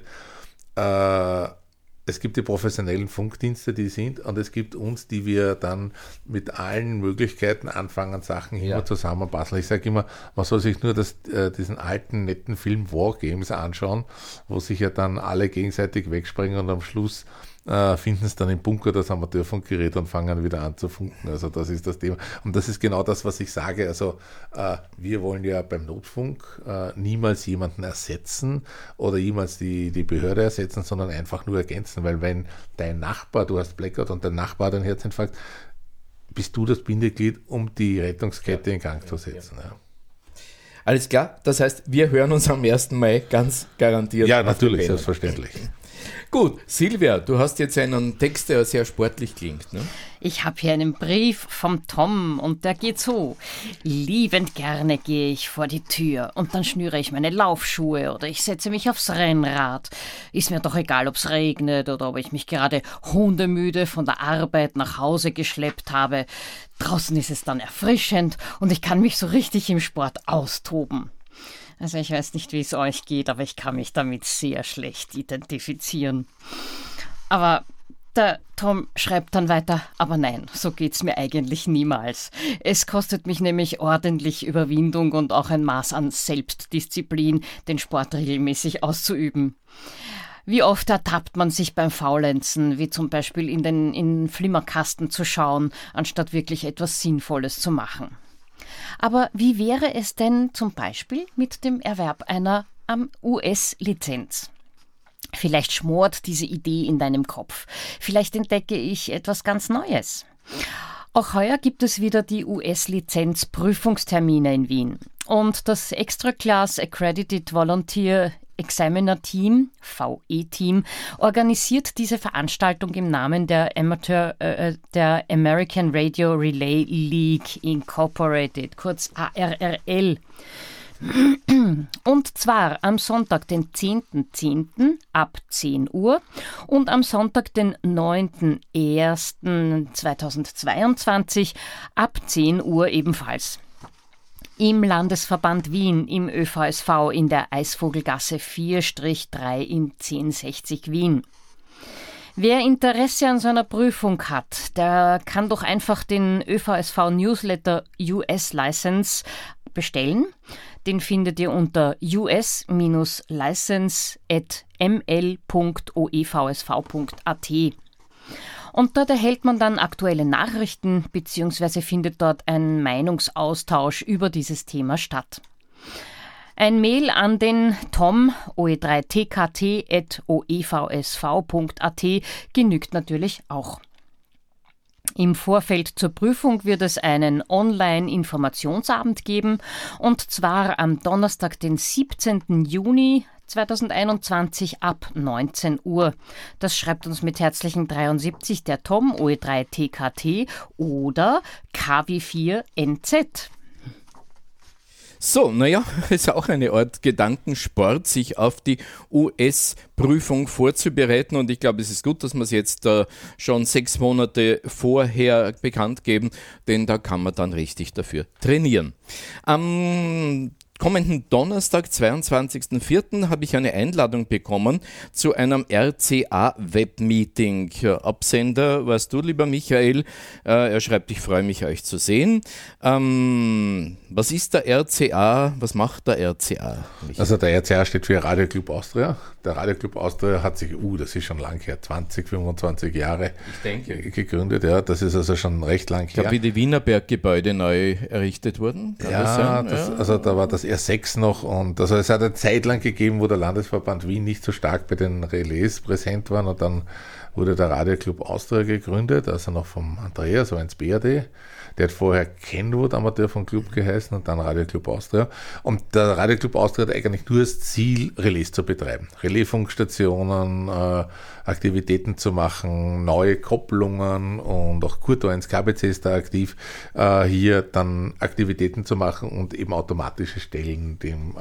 es gibt die professionellen Funkdienste, die sind, und es gibt uns, die wir dann mit allen Möglichkeiten anfangen, Sachen immer zusammenbasteln. Ich sage immer, man soll sich nur diesen alten, netten Film War Games anschauen, wo sich ja dann alle gegenseitig wegspringen und am Schluss finden es dann im Bunker das Amateurfunkgerät und fangen wieder an zu funken. Also das ist das Thema. Und das ist genau das, was ich sage. Also wir wollen ja beim Notfunk niemals jemanden ersetzen oder jemals die Behörde ersetzen, sondern einfach nur ergänzen. Weil wenn dein Nachbar, du hast Blackout und dein Nachbar hat einen Herzinfarkt, bist du das Bindeglied, um die Rettungskette in Gang zu setzen. Ja. Alles klar, das heißt, wir hören uns am 1. Mai ganz garantiert. Ja, natürlich, selbstverständlich. Gut, Silvia, du hast jetzt einen Text, der sehr sportlich klingt, ne? Ich habe hier einen Brief vom Tom und der geht so. Liebend gerne gehe ich vor die Tür und dann schnüre ich meine Laufschuhe oder ich setze mich aufs Rennrad. Ist mir doch egal, ob es regnet oder ob ich mich gerade hundemüde von der Arbeit nach Hause geschleppt habe. Draußen ist es dann erfrischend und ich kann mich so richtig im Sport austoben. Also ich weiß nicht, wie es euch geht, aber ich kann mich damit sehr schlecht identifizieren. Aber der Tom schreibt dann weiter, aber nein, so geht's mir eigentlich niemals. Es kostet mich nämlich ordentlich Überwindung und auch ein Maß an Selbstdisziplin, den Sport regelmäßig auszuüben. Wie oft ertappt man sich beim Faulenzen, wie zum Beispiel in den Flimmerkasten zu schauen, anstatt wirklich etwas Sinnvolles zu machen. Aber wie wäre es denn zum Beispiel mit dem Erwerb einer US-Lizenz? Vielleicht schmort diese Idee in deinem Kopf. Vielleicht entdecke ich etwas ganz Neues. Auch heuer gibt es wieder die US-Lizenz-Prüfungstermine in Wien. Und das Extra Class Accredited Volunteer Examiner Team, VE-Team, organisiert diese Veranstaltung im Namen der American Radio Relay League Incorporated, kurz ARRL. Und zwar am Sonntag, den 10.10. ab 10 Uhr und am Sonntag, den 9.01.2022 ab 10 Uhr ebenfalls. Im Landesverband Wien, im ÖVSV in der Eisvogelgasse 4-3 in 1060 Wien. Wer Interesse an so einer Prüfung hat, der kann doch einfach den ÖVSV-Newsletter US License bestellen. Den findet ihr unter us-license@ml.oevsv.at. Und dort erhält man dann aktuelle Nachrichten bzw. findet dort ein Meinungsaustausch über dieses Thema statt. Ein Mail an den Tom oe3tkt@oevsv.at genügt natürlich auch. Im Vorfeld zur Prüfung wird es einen Online-Informationsabend geben, und zwar am Donnerstag, den 17. Juni 2021 ab 19 Uhr. Das schreibt uns mit herzlichen 73 der Tom, OE3 TKT oder KW4NZ. So, ist auch eine Art Gedankensport, sich auf die US-Prüfung vorzubereiten, und ich glaube, es ist gut, dass wir es jetzt schon 6 Monate vorher bekannt geben, denn da kann man dann richtig dafür trainieren. Am kommenden Donnerstag, 22.04., habe ich eine Einladung bekommen zu einem RCA-Webmeeting. Absender warst du, lieber Michael. Er schreibt, ich freue mich, euch zu sehen. Was ist der RCA? Was macht der RCA? Michael? Also der RCA steht für Radio Club Austria. Der Radio Club Austria hat sich, das ist schon lang her, 20, 25 Jahre gegründet. Ja, das ist also schon recht lang her. Ich glaube, wie die Wienerberg-Gebäude neu errichtet wurden. Also da war das R6 noch, und also es hat eine Zeit lang gegeben, wo der Landesverband Wien nicht so stark bei den Relais präsent war, und dann wurde der Radio Club Austria gegründet, also noch vom Andreas, so ins BRD. Der hat vorher Kenwood Amateurfunk-Club geheißen und dann Radio Club Austria. Und der Radio Club Austria hat eigentlich nur das Ziel, Relais zu betreiben. Relaisfunkstationen, Aktivitäten zu machen, neue Kopplungen, und auch Kurt 1 KBC ist da aktiv, hier dann Aktivitäten zu machen und eben automatische Stellen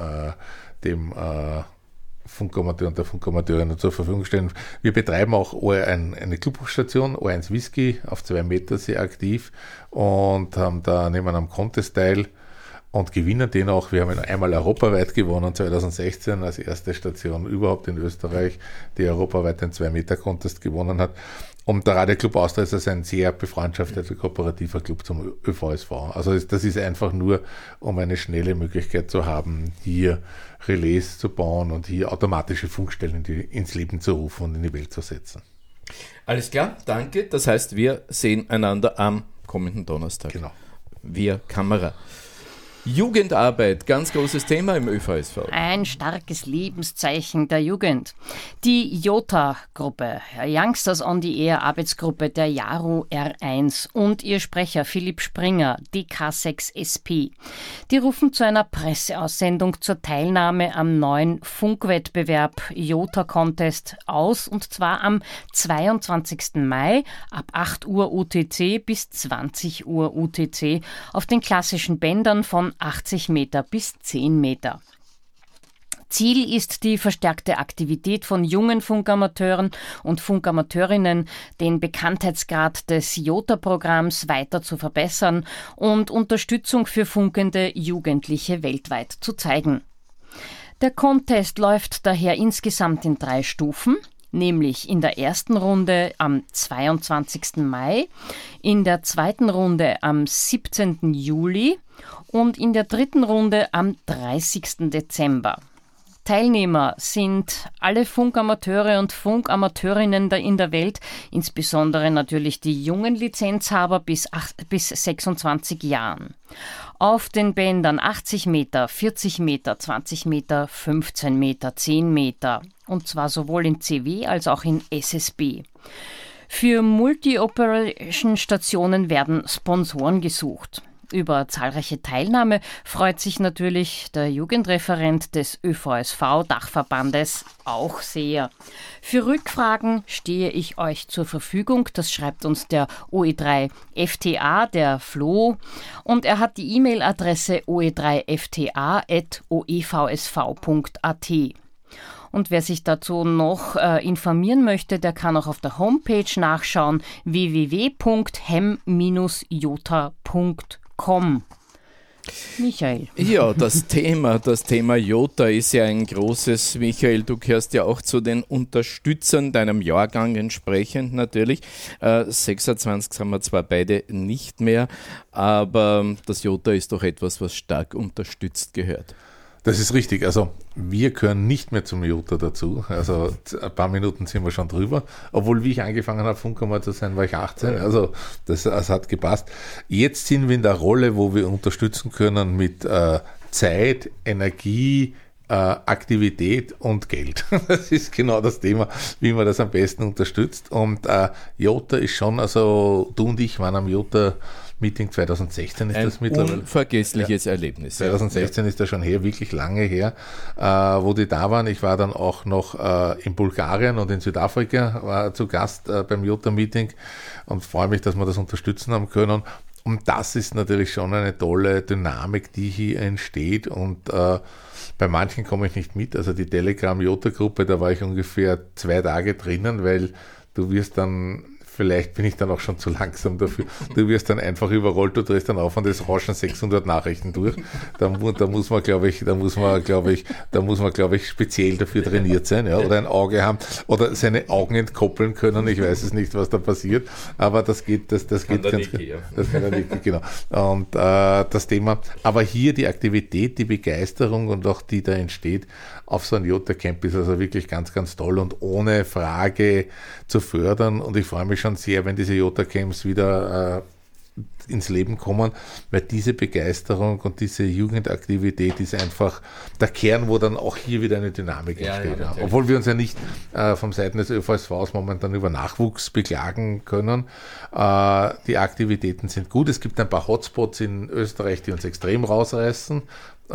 dem Funkamateur und der Funkamateurin zur Verfügung stellen. Wir betreiben auch eine Clubstation, O1 Whisky, auf 2 Meter sehr aktiv, und nehmen am Contest teil und gewinnen den auch. Wir haben ihn einmal europaweit gewonnen, 2016 als erste Station überhaupt in Österreich, die europaweit den 2-Meter-Contest gewonnen hat. Und der Radio Club Austria ist also ein sehr befreundschafteter, kooperativer Club zum ÖVSV. Also das ist einfach nur, um eine schnelle Möglichkeit zu haben, hier Relais zu bauen und hier automatische Funkstellen ins Leben zu rufen und in die Welt zu setzen. Alles klar, danke. Das heißt, wir sehen einander am kommenden Donnerstag. Genau. Via Kamera. Jugendarbeit, ganz großes Thema im ÖVSV. Ein starkes Lebenszeichen der Jugend. Die JOTA-Gruppe, Youngsters on the Air Arbeitsgruppe der JARU R1 und ihr Sprecher Philipp Springer, DK6SP, die rufen zu einer Presseaussendung zur Teilnahme am neuen Funkwettbewerb JOTA Contest aus, und zwar am 22. Mai ab 8 Uhr UTC bis 20 Uhr UTC auf den klassischen Bändern von 80 Meter bis 10 Meter. Ziel ist die verstärkte Aktivität von jungen Funkamateuren und Funkamateurinnen, den Bekanntheitsgrad des JOTA-Programms weiter zu verbessern und Unterstützung für funkende Jugendliche weltweit zu zeigen. Der Contest läuft daher insgesamt in 3 Stufen, nämlich in der ersten Runde am 22. Mai, in der zweiten Runde am 17. Juli und in der dritten Runde am 30. Dezember. Teilnehmer sind alle Funkamateure und Funkamateurinnen in der Welt, insbesondere natürlich die jungen Lizenzhaber bis 26 Jahren. Auf den Bändern 80 Meter, 40 Meter, 20 Meter, 15 Meter, 10 Meter, und zwar sowohl in CW als auch in SSB. Für Multi-Operation-Stationen werden Sponsoren gesucht. Über zahlreiche Teilnahme freut sich natürlich der Jugendreferent des ÖVSV-Dachverbandes auch sehr. Für Rückfragen stehe ich euch zur Verfügung. Das schreibt uns der OE3 FTA, der Flo. Und er hat die E-Mail-Adresse oe3fta@oevsv.at. Und wer sich dazu noch informieren möchte, der kann auch auf der Homepage nachschauen, www.hem-jota.com. Michael. Ja, das Thema JOTA ist ja ein großes. Michael, du gehörst ja auch zu den Unterstützern, deinem Jahrgang entsprechend natürlich. 26 sind wir zwar beide nicht mehr, aber das JOTA ist doch etwas, was stark unterstützt gehört. Das ist richtig. Also wir gehören nicht mehr zum JOTA dazu. Also ein paar Minuten sind wir schon drüber. Obwohl, wie ich angefangen habe, Funkamateur zu sein, war ich 18. Also das hat gepasst. Jetzt sind wir in der Rolle, wo wir unterstützen können mit Zeit, Energie, Aktivität und Geld. Das ist genau das Thema, wie man das am besten unterstützt. Und Jota ist schon, also du und ich waren am Jota-Meeting 2016 ist das mittlerweile. Unvergessliches Erlebnis. 2016 ist das schon her, wirklich lange her, wo die da waren. Ich war dann auch noch in Bulgarien und in Südafrika, war zu Gast beim Jota-Meeting und freue mich, dass wir das unterstützen haben können. Und das ist natürlich schon eine tolle Dynamik, die hier entsteht und bei manchen komme ich nicht mit, also die Telegram-Jota-Gruppe, da war ich ungefähr 2 Tage drinnen, weil du wirst dann, vielleicht bin ich dann auch schon zu langsam dafür, du wirst dann einfach überrollt, du drehst dann auf und es rauschen 600 Nachrichten durch. Da muss man, glaube ich, speziell dafür trainiert sein, ja, oder ein Auge haben oder seine Augen entkoppeln können. Ich weiß es nicht, was da passiert, aber das geht ganz gut. Das kann der Niki, genau. Und das Thema, aber hier die Aktivität, die Begeisterung und auch die da entsteht auf so ein Jota-Camp ist also wirklich ganz, ganz toll und ohne Frage zu fördern. Und ich freue mich schon sehr, wenn diese Jota-Camps wieder ins Leben kommen, weil diese Begeisterung und diese Jugendaktivität ist einfach der Kern, wo dann auch hier wieder eine Dynamik entsteht. Ja. Obwohl wir uns ja nicht vom Seiten des ÖVSV aus momentan über Nachwuchs beklagen können. Die Aktivitäten sind gut. Es gibt ein paar Hotspots in Österreich, die uns extrem rausreißen.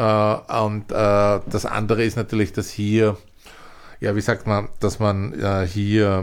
Und das andere ist natürlich, dass hier, ja, wie sagt man, dass man hier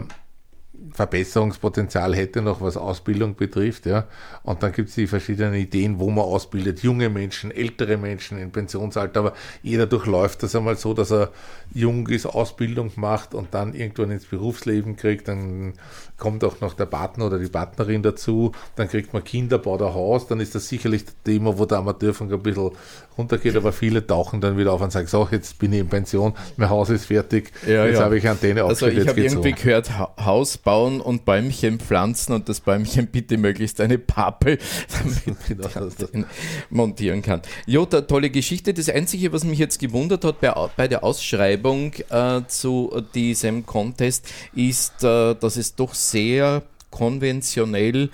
Verbesserungspotenzial hätte, noch was Ausbildung betrifft, ja. Und dann gibt es die verschiedenen Ideen, wo man ausbildet, junge Menschen, ältere Menschen in Pensionsalter, aber jeder durchläuft das einmal so, dass er jung ist, Ausbildung macht und dann irgendwann ins Berufsleben kriegt, dann kommt auch noch der Partner oder die Partnerin dazu, dann kriegt man Kinder, baut ein Haus, dann ist das sicherlich das Thema, wo der Amateurfunk ein bisschen runtergeht, aber viele tauchen dann wieder auf und sagen, so, jetzt bin ich in Pension, mein Haus ist fertig, jetzt habe ich Antenne aufgestellt. Also ich habe irgendwie gehört, Haus bauen und Bäumchen pflanzen und das Bäumchen bitte möglichst eine Pappe, damit man das montieren kann. Jota, tolle Geschichte. Das Einzige, was mich jetzt gewundert hat bei der Ausschreibung zu diesem Contest, ist, dass es doch sehr konventionell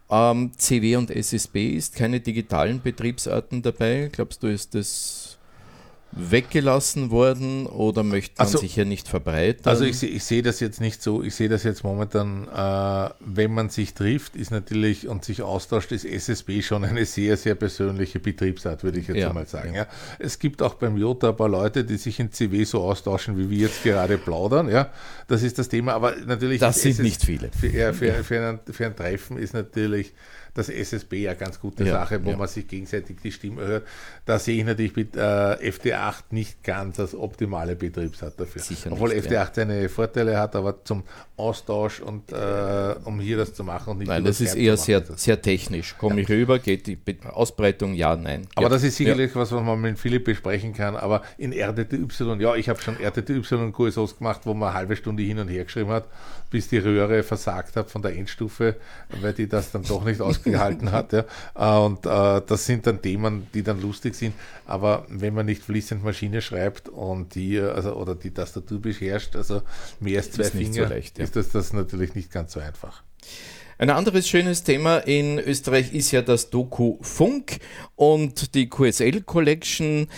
CW und SSB ist, keine digitalen Betriebsarten dabei. Glaubst du, ist das weggelassen worden oder möchte man sich hier nicht verbreitern? Also ich sehe das jetzt nicht so. Ich sehe das jetzt momentan, wenn man sich trifft, ist natürlich und sich austauscht, ist SSB schon eine sehr, sehr persönliche Betriebsart, würde ich jetzt einmal sagen. Ja. Es gibt auch beim Jota ein paar Leute, die sich in CW so austauschen, wie wir jetzt gerade plaudern. Ja. Das ist das Thema, aber natürlich... Das sind nicht viele. Für ein Treffen ist natürlich das SSB ja ganz gute Sache, wo man sich gegenseitig die Stimme hört. Da sehe ich natürlich mit FD8 nicht ganz als optimale Betriebsart dafür. Sicher obwohl nicht, FD8 seine Vorteile hat, aber zum Austausch und um hier das zu machen. Und nicht nein, das ist eher sehr, sehr technisch. Komme ich rüber, geht die Ausbreitung, ja, nein. Aber das ist sicherlich was man mit Philipp besprechen kann, aber in RTTY, ja, ich habe schon RTTY-QSOs gemacht, wo man eine halbe Stunde hin und her geschrieben hat, bis die Röhre versagt hat von der Endstufe, weil die das dann doch nicht ausgehalten hat. Ja. Und das sind dann Themen, die dann lustig sind, aber wenn man nicht fließend Maschine schreibt und oder die Tastatur beherrscht, also mehr als 2 Finger, so leicht, ist das natürlich nicht ganz so einfach. Ein anderes schönes Thema in Österreich ist ja das Doku Funk und die QSL Collection.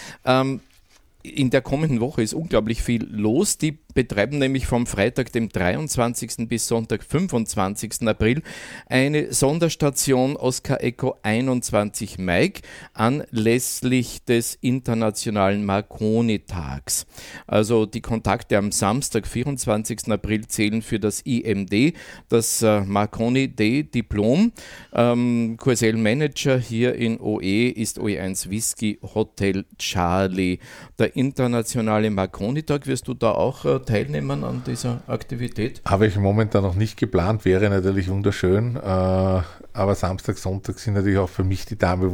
In der kommenden Woche ist unglaublich viel los. Die betreiben nämlich vom Freitag, dem 23. bis Sonntag, 25. April eine Sonderstation Oscar Echo 21 Mike anlässlich des internationalen Marconi-Tags. Also die Kontakte am Samstag, 24. April zählen für das IMD, das Marconi Day Diplom. QSL Manager hier in OE ist OE1 Whisky Hotel Charlie. Der internationale Marconi-Tag, wirst du da auch teilnehmen an dieser Aktivität? Habe ich momentan noch nicht geplant, wäre natürlich wunderschön, aber Samstag, Sonntag sind natürlich auch für mich die Tage,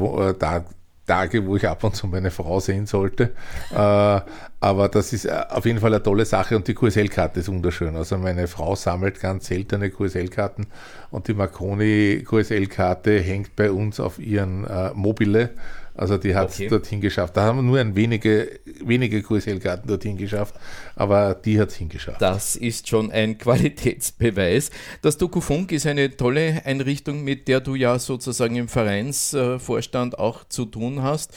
wo ich ab und zu meine Frau sehen sollte, aber das ist auf jeden Fall eine tolle Sache und die QSL-Karte ist wunderschön, also meine Frau sammelt ganz seltene QSL-Karten und die Marconi QSL-Karte hängt bei uns auf ihren Mobile. Also die hat es dorthin geschafft. Da haben wir nur wenige QSL-Karten dorthin geschafft, aber die hat es hingeschafft. Das ist schon ein Qualitätsbeweis. Das Doku Funk ist eine tolle Einrichtung, mit der du ja sozusagen im Vereinsvorstand auch zu tun hast.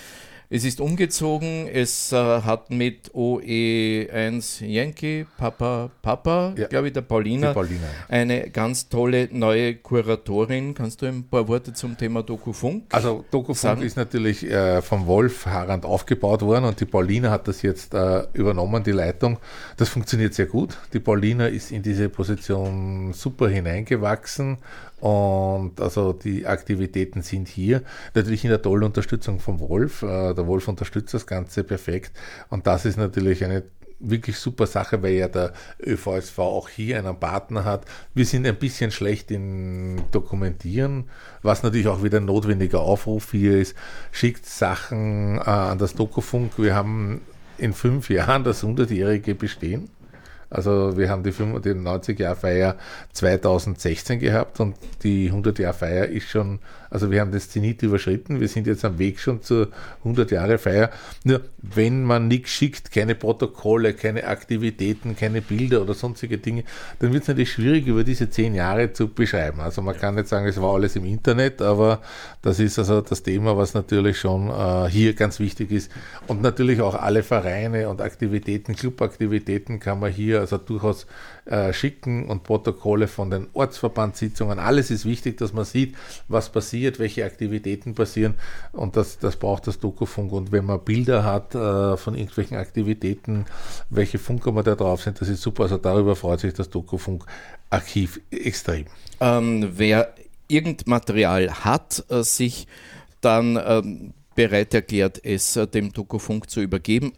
Es ist umgezogen, es hat mit OE1 Yankee, Papa, glaube ich, der Paulina, eine ganz tolle neue Kuratorin. Kannst du ein paar Worte zum Thema Dokufunk Also Dokufunk sagen? Ist natürlich vom Wolf Harand aufgebaut worden und die Paulina hat das jetzt übernommen, die Leitung. Das funktioniert sehr gut. Die Paulina ist in diese Position super hineingewachsen. Und also die Aktivitäten sind hier natürlich in der tollen Unterstützung vom Wolf. Der Wolf unterstützt das Ganze perfekt und das ist natürlich eine wirklich super Sache, weil ja der ÖVSV auch hier einen Partner hat. Wir sind ein bisschen schlecht in Dokumentieren, was natürlich auch wieder ein notwendiger Aufruf hier ist. Schickt Sachen an das Dokufunk. Wir haben in 5 Jahren das 100-jährige Bestehen. Also wir haben die 90-Jahr-Feier 2016 gehabt und die 100-Jahr-Feier ist schon, also wir haben das Zenit überschritten, wir sind jetzt am Weg schon zur 100-Jahre-Feier. Nur wenn man nichts schickt, keine Protokolle, keine Aktivitäten, keine Bilder oder sonstige Dinge, dann wird es natürlich schwierig, über diese 10 Jahre zu beschreiben. Also man kann nicht sagen, es war alles im Internet, aber das ist also das Thema, was natürlich schon hier ganz wichtig ist. Und natürlich auch alle Vereine und Aktivitäten, Clubaktivitäten kann man hier also durchaus schicken und Protokolle von den Ortsverbandssitzungen. Alles ist wichtig, dass man sieht, was passiert, welche Aktivitäten passieren und das braucht das Dokufunk. Und wenn man Bilder hat von irgendwelchen Aktivitäten, welche Funker da drauf sind, das ist super. Also darüber freut sich das Dokufunk-Archiv extrem. Wer irgend Material hat, sich dann bereit erklärt, es dem Dokufunk zu übergeben.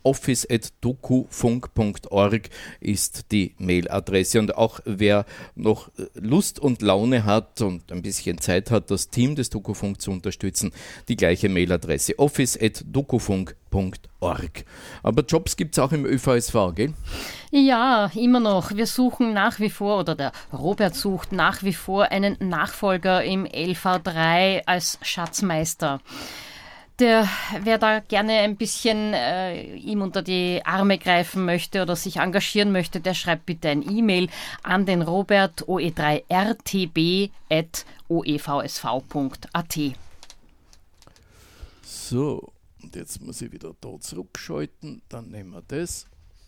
office@dokufunk.org ist die Mailadresse. Und auch wer noch Lust und Laune hat und ein bisschen Zeit hat, das Team des Dokufunk zu unterstützen, die gleiche Mailadresse. office@dokufunk.org. Aber Jobs gibt es auch im ÖVSV, gell? Ja, immer noch. Wir suchen nach wie vor, oder der Robert sucht nach wie vor einen Nachfolger im LV3 als Schatzmeister. Wer da gerne ein bisschen ihm unter die Arme greifen möchte oder sich engagieren möchte, der schreibt bitte ein E-Mail an den Robert oe3rtb@oevsv.at. So, und jetzt muss ich wieder da zurückschalten, dann nehmen wir das.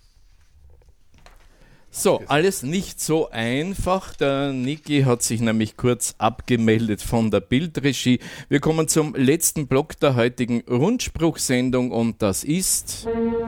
So, alles nicht so einfach. Der Niki hat sich nämlich kurz abgemeldet von der Bildregie. Wir kommen zum letzten Block der heutigen Rundspruchsendung und das ist...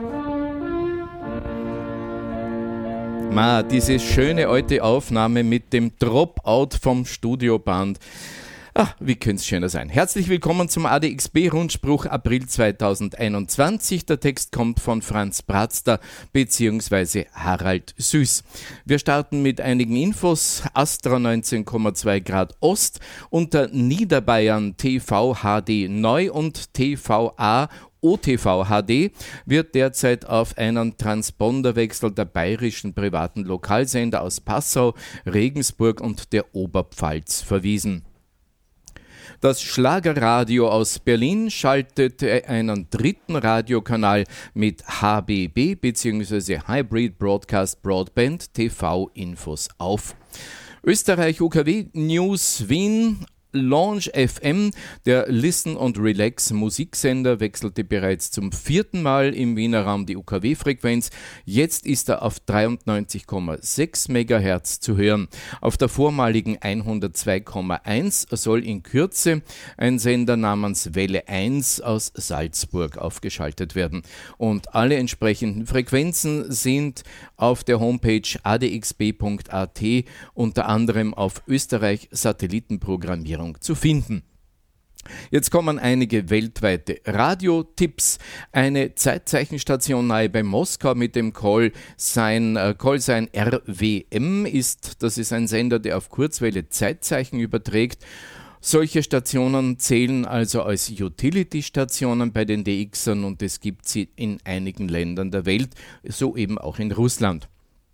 diese schöne alte Aufnahme mit dem Dropout vom Studioband. Wie könnte es schöner sein? Herzlich willkommen zum ADXB-Rundspruch April 2021. Der Text kommt von Franz Bratzter bzw. Harald Süß. Wir starten mit einigen Infos. Astra 19,2 Grad Ost unter Niederbayern TV HD neu und TVA OTV HD wird derzeit auf einen Transponderwechsel der bayerischen privaten Lokalsender aus Passau, Regensburg und der Oberpfalz verwiesen. Das Schlagerradio aus Berlin schaltete einen dritten Radiokanal mit HBB bzw. Hybrid Broadcast Broadband TV Infos auf. Österreich UKW News Wien. Launch FM, der Listen und Relax Musiksender, wechselte bereits zum 4. Mal im Wiener Raum die UKW-Frequenz. Jetzt ist er auf 93,6 MHz zu hören. Auf der vormaligen 102,1 soll in Kürze ein Sender namens Welle 1 aus Salzburg aufgeschaltet werden. Und alle entsprechenden Frequenzen sind auf der Homepage adxb.at unter anderem auf Österreich Satellitenprogrammierung zu finden. Jetzt kommen einige weltweite Radiotipps. Eine Zeitzeichenstation nahe bei Moskau mit dem Callsign RWM das ist ein Sender, der auf Kurzwelle Zeitzeichen überträgt. Solche Stationen zählen also als Utility-Stationen bei den DXern und es gibt sie in einigen Ländern der Welt, so eben auch in Russland.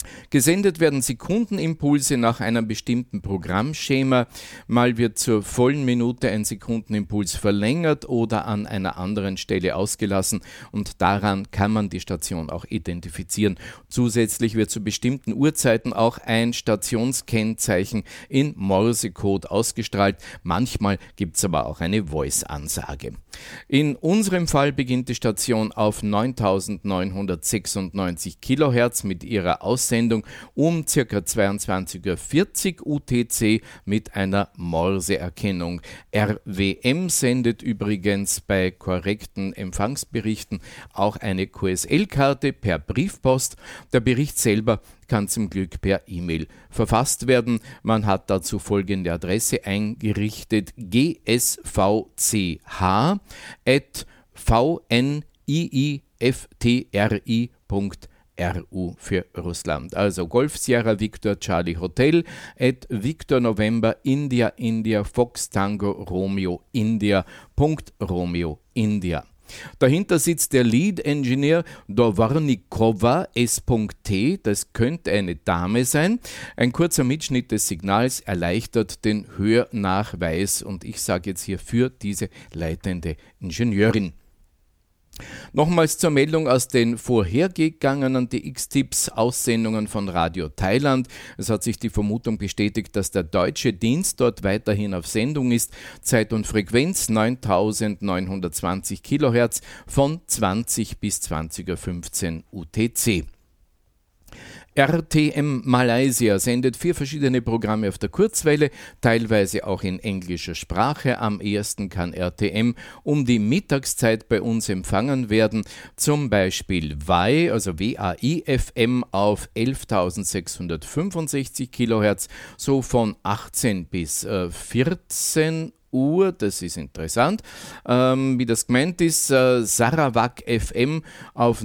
Gesendet werden Sekundenimpulse nach einem bestimmten Programmschema. Mal wird zur vollen Minute ein Sekundenimpuls verlängert oder an einer anderen Stelle ausgelassen und daran kann man die Station auch identifizieren. Zusätzlich wird zu bestimmten Uhrzeiten auch ein Stationskennzeichen in Morsecode ausgestrahlt. Manchmal gibt es aber auch eine Voice-Ansage. In unserem Fall beginnt die Station auf 9996 Kilohertz mit ihrer Aussendung um ca. 22:40 Uhr UTC mit einer Morse-Erkennung. RWM sendet übrigens bei korrekten Empfangsberichten auch eine QSL-Karte per Briefpost. Der Bericht selber kann zum Glück per E-Mail verfasst werden. Man hat dazu folgende Adresse eingerichtet: gsvch@vniiftri.ru für Russland. Also Golf Sierra Victor Charlie Hotel @Victor November India India Fox Tango Romeo India.Romeo India. Dahinter sitzt der Lead-Engineer Dvornikova S.T., das könnte eine Dame sein. Ein kurzer Mitschnitt des Signals erleichtert den Hörnachweis und ich sage jetzt hier für diese leitende Ingenieurin. Nochmals zur Meldung aus den vorhergegangenen DX-Tipps-Aussendungen von Radio Thailand. Es hat sich die Vermutung bestätigt, dass der deutsche Dienst dort weiterhin auf Sendung ist. Zeit und Frequenz 9920 Kilohertz von 20 bis 20:15 Uhr UTC. RTM Malaysia sendet 4 verschiedene Programme auf der Kurzwelle, teilweise auch in englischer Sprache. Am ehesten kann RTM um die Mittagszeit bei uns empfangen werden, zum Beispiel WAI, also WAI-FM auf 11.665 Kilohertz, so von 18 bis 14 Uhr, das ist interessant. Wie das gemeint ist, Sarawak FM auf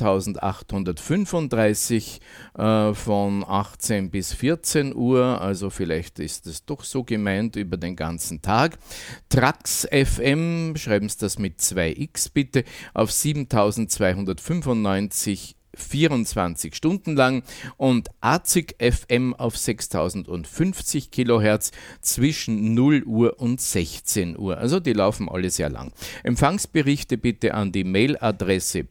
9.835 von 18 bis 14 Uhr, also vielleicht ist es doch so gemeint über den ganzen Tag. Trax FM, schreiben Sie das mit 2x bitte, auf 7.295 24 Stunden lang und AZIG FM auf 6050 Kilohertz zwischen 0 Uhr und 16 Uhr. Also die laufen alle sehr lang. Empfangsberichte bitte an die Mailadresse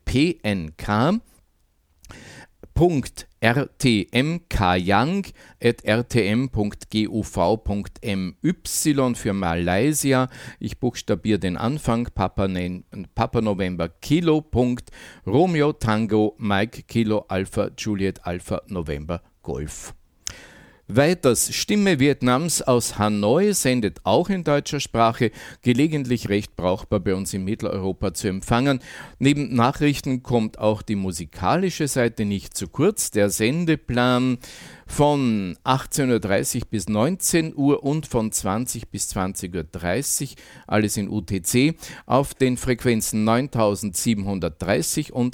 pnk.rtmkayang@rtm.guv.my für Malaysia. Ich buchstabiere den Anfang: Papa November Kilo. Romeo Tango Mike Kilo Alpha Juliet Alpha November Golf. Weiters, Stimme Vietnams aus Hanoi sendet auch in deutscher Sprache, gelegentlich recht brauchbar bei uns in Mitteleuropa zu empfangen. Neben Nachrichten kommt auch die musikalische Seite nicht zu kurz. Der Sendeplan von 18.30 Uhr bis 19 Uhr und von 20 bis 20.30 Uhr, alles in UTC, auf den Frequenzen 9730 und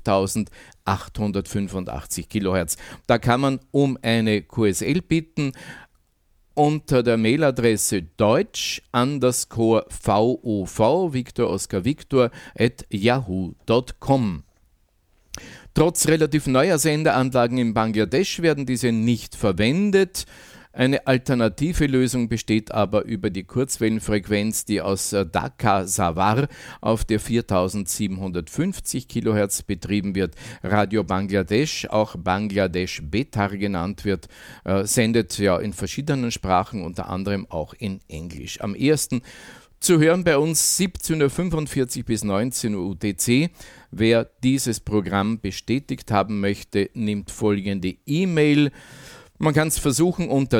11.885 Kilohertz. Da kann man um eine QSL bitten unter der Mailadresse deutsch_VOV Victor Oscar Victor @yahoo.com. Trotz relativ neuer Sendeanlagen in Bangladesch werden diese nicht verwendet. Eine alternative Lösung besteht aber über die Kurzwellenfrequenz, die aus Dhaka Sawar auf der 4750 Kilohertz betrieben wird. Radio Bangladesch, auch Bangladesh Betar genannt wird, sendet ja in verschiedenen Sprachen, unter anderem auch in Englisch. Am ersten zu hören bei uns 17.45 Uhr bis 19 Uhr UTC. Wer dieses Programm bestätigt haben möchte, nimmt folgende E-Mail. Man kann es versuchen unter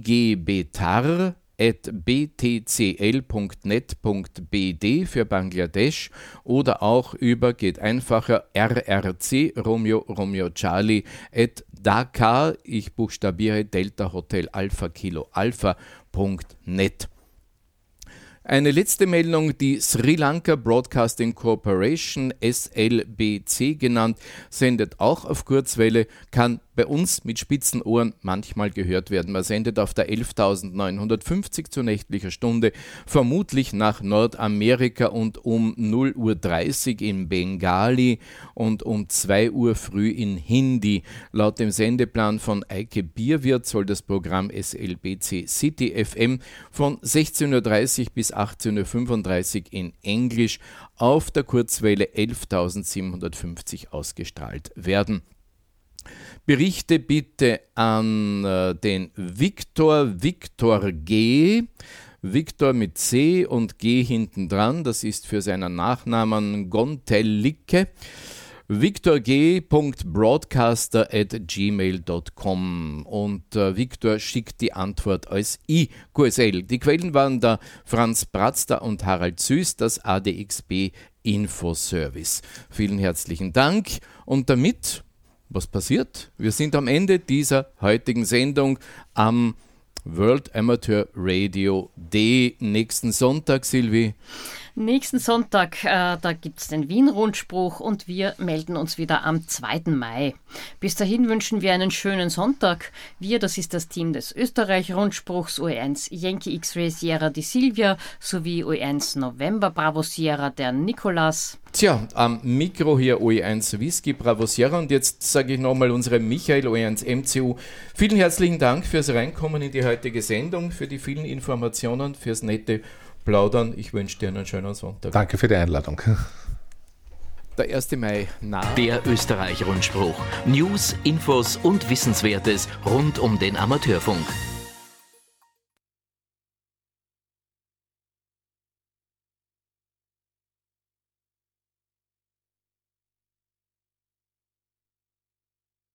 dgbetar@btcl.net.bd für Bangladesch oder auch geht einfacher rrc Romeo Charlie @Dhaka, ich buchstabiere Delta Hotel Alpha Kilo Alpha.net. Eine letzte Meldung: die Sri Lanka Broadcasting Corporation, SLBC genannt, sendet auch auf Kurzwelle, kann bei uns mit spitzen Ohren manchmal gehört werden. Man sendet auf der 11.950 zu nächtlicher Stunde, vermutlich nach Nordamerika und um 0:30 Uhr in Bengali und um 2 Uhr früh in Hindi. Laut dem Sendeplan von Eike Bierwirt soll das Programm SLBC City FM von 16:30 Uhr bis 18:35 Uhr in Englisch auf der Kurzwelle 11.750 ausgestrahlt werden. Berichte bitte an den Viktor G. Viktor mit C und G hinten dran, das ist für seinen Nachnamen Gontelicke. victorg.broadcaster@gmail.com und Viktor schickt die Antwort als IQSL. Die Quellen waren da Franz Bratzter und Harald Süß, das ADXB Infoservice. Vielen herzlichen Dank und damit, was passiert? Wir sind am Ende dieser heutigen Sendung am World Amateur Radio Day nächsten Sonntag, Silvi. Nächsten Sonntag, da gibt es den Wien-Rundspruch und wir melden uns wieder am 2. Mai. Bis dahin wünschen wir einen schönen Sonntag. Wir, das ist das Team des Österreich-Rundspruchs, OE1 Yankee X-Ray Sierra die Silvia sowie OE1 November Bravo Sierra der Nikolas. Tja, am Mikro hier OE1 Whisky Bravo Sierra und jetzt sage ich nochmal unserem Michael OE1 MCU vielen herzlichen Dank fürs Reinkommen in die heutige Sendung, für die vielen Informationen, fürs nette Plaudern. Ich wünsche dir einen schönen Sonntag. Danke für die Einladung. Der 1. Mai nahe. Der Österreich-Rundspruch. News, Infos und Wissenswertes rund um den Amateurfunk.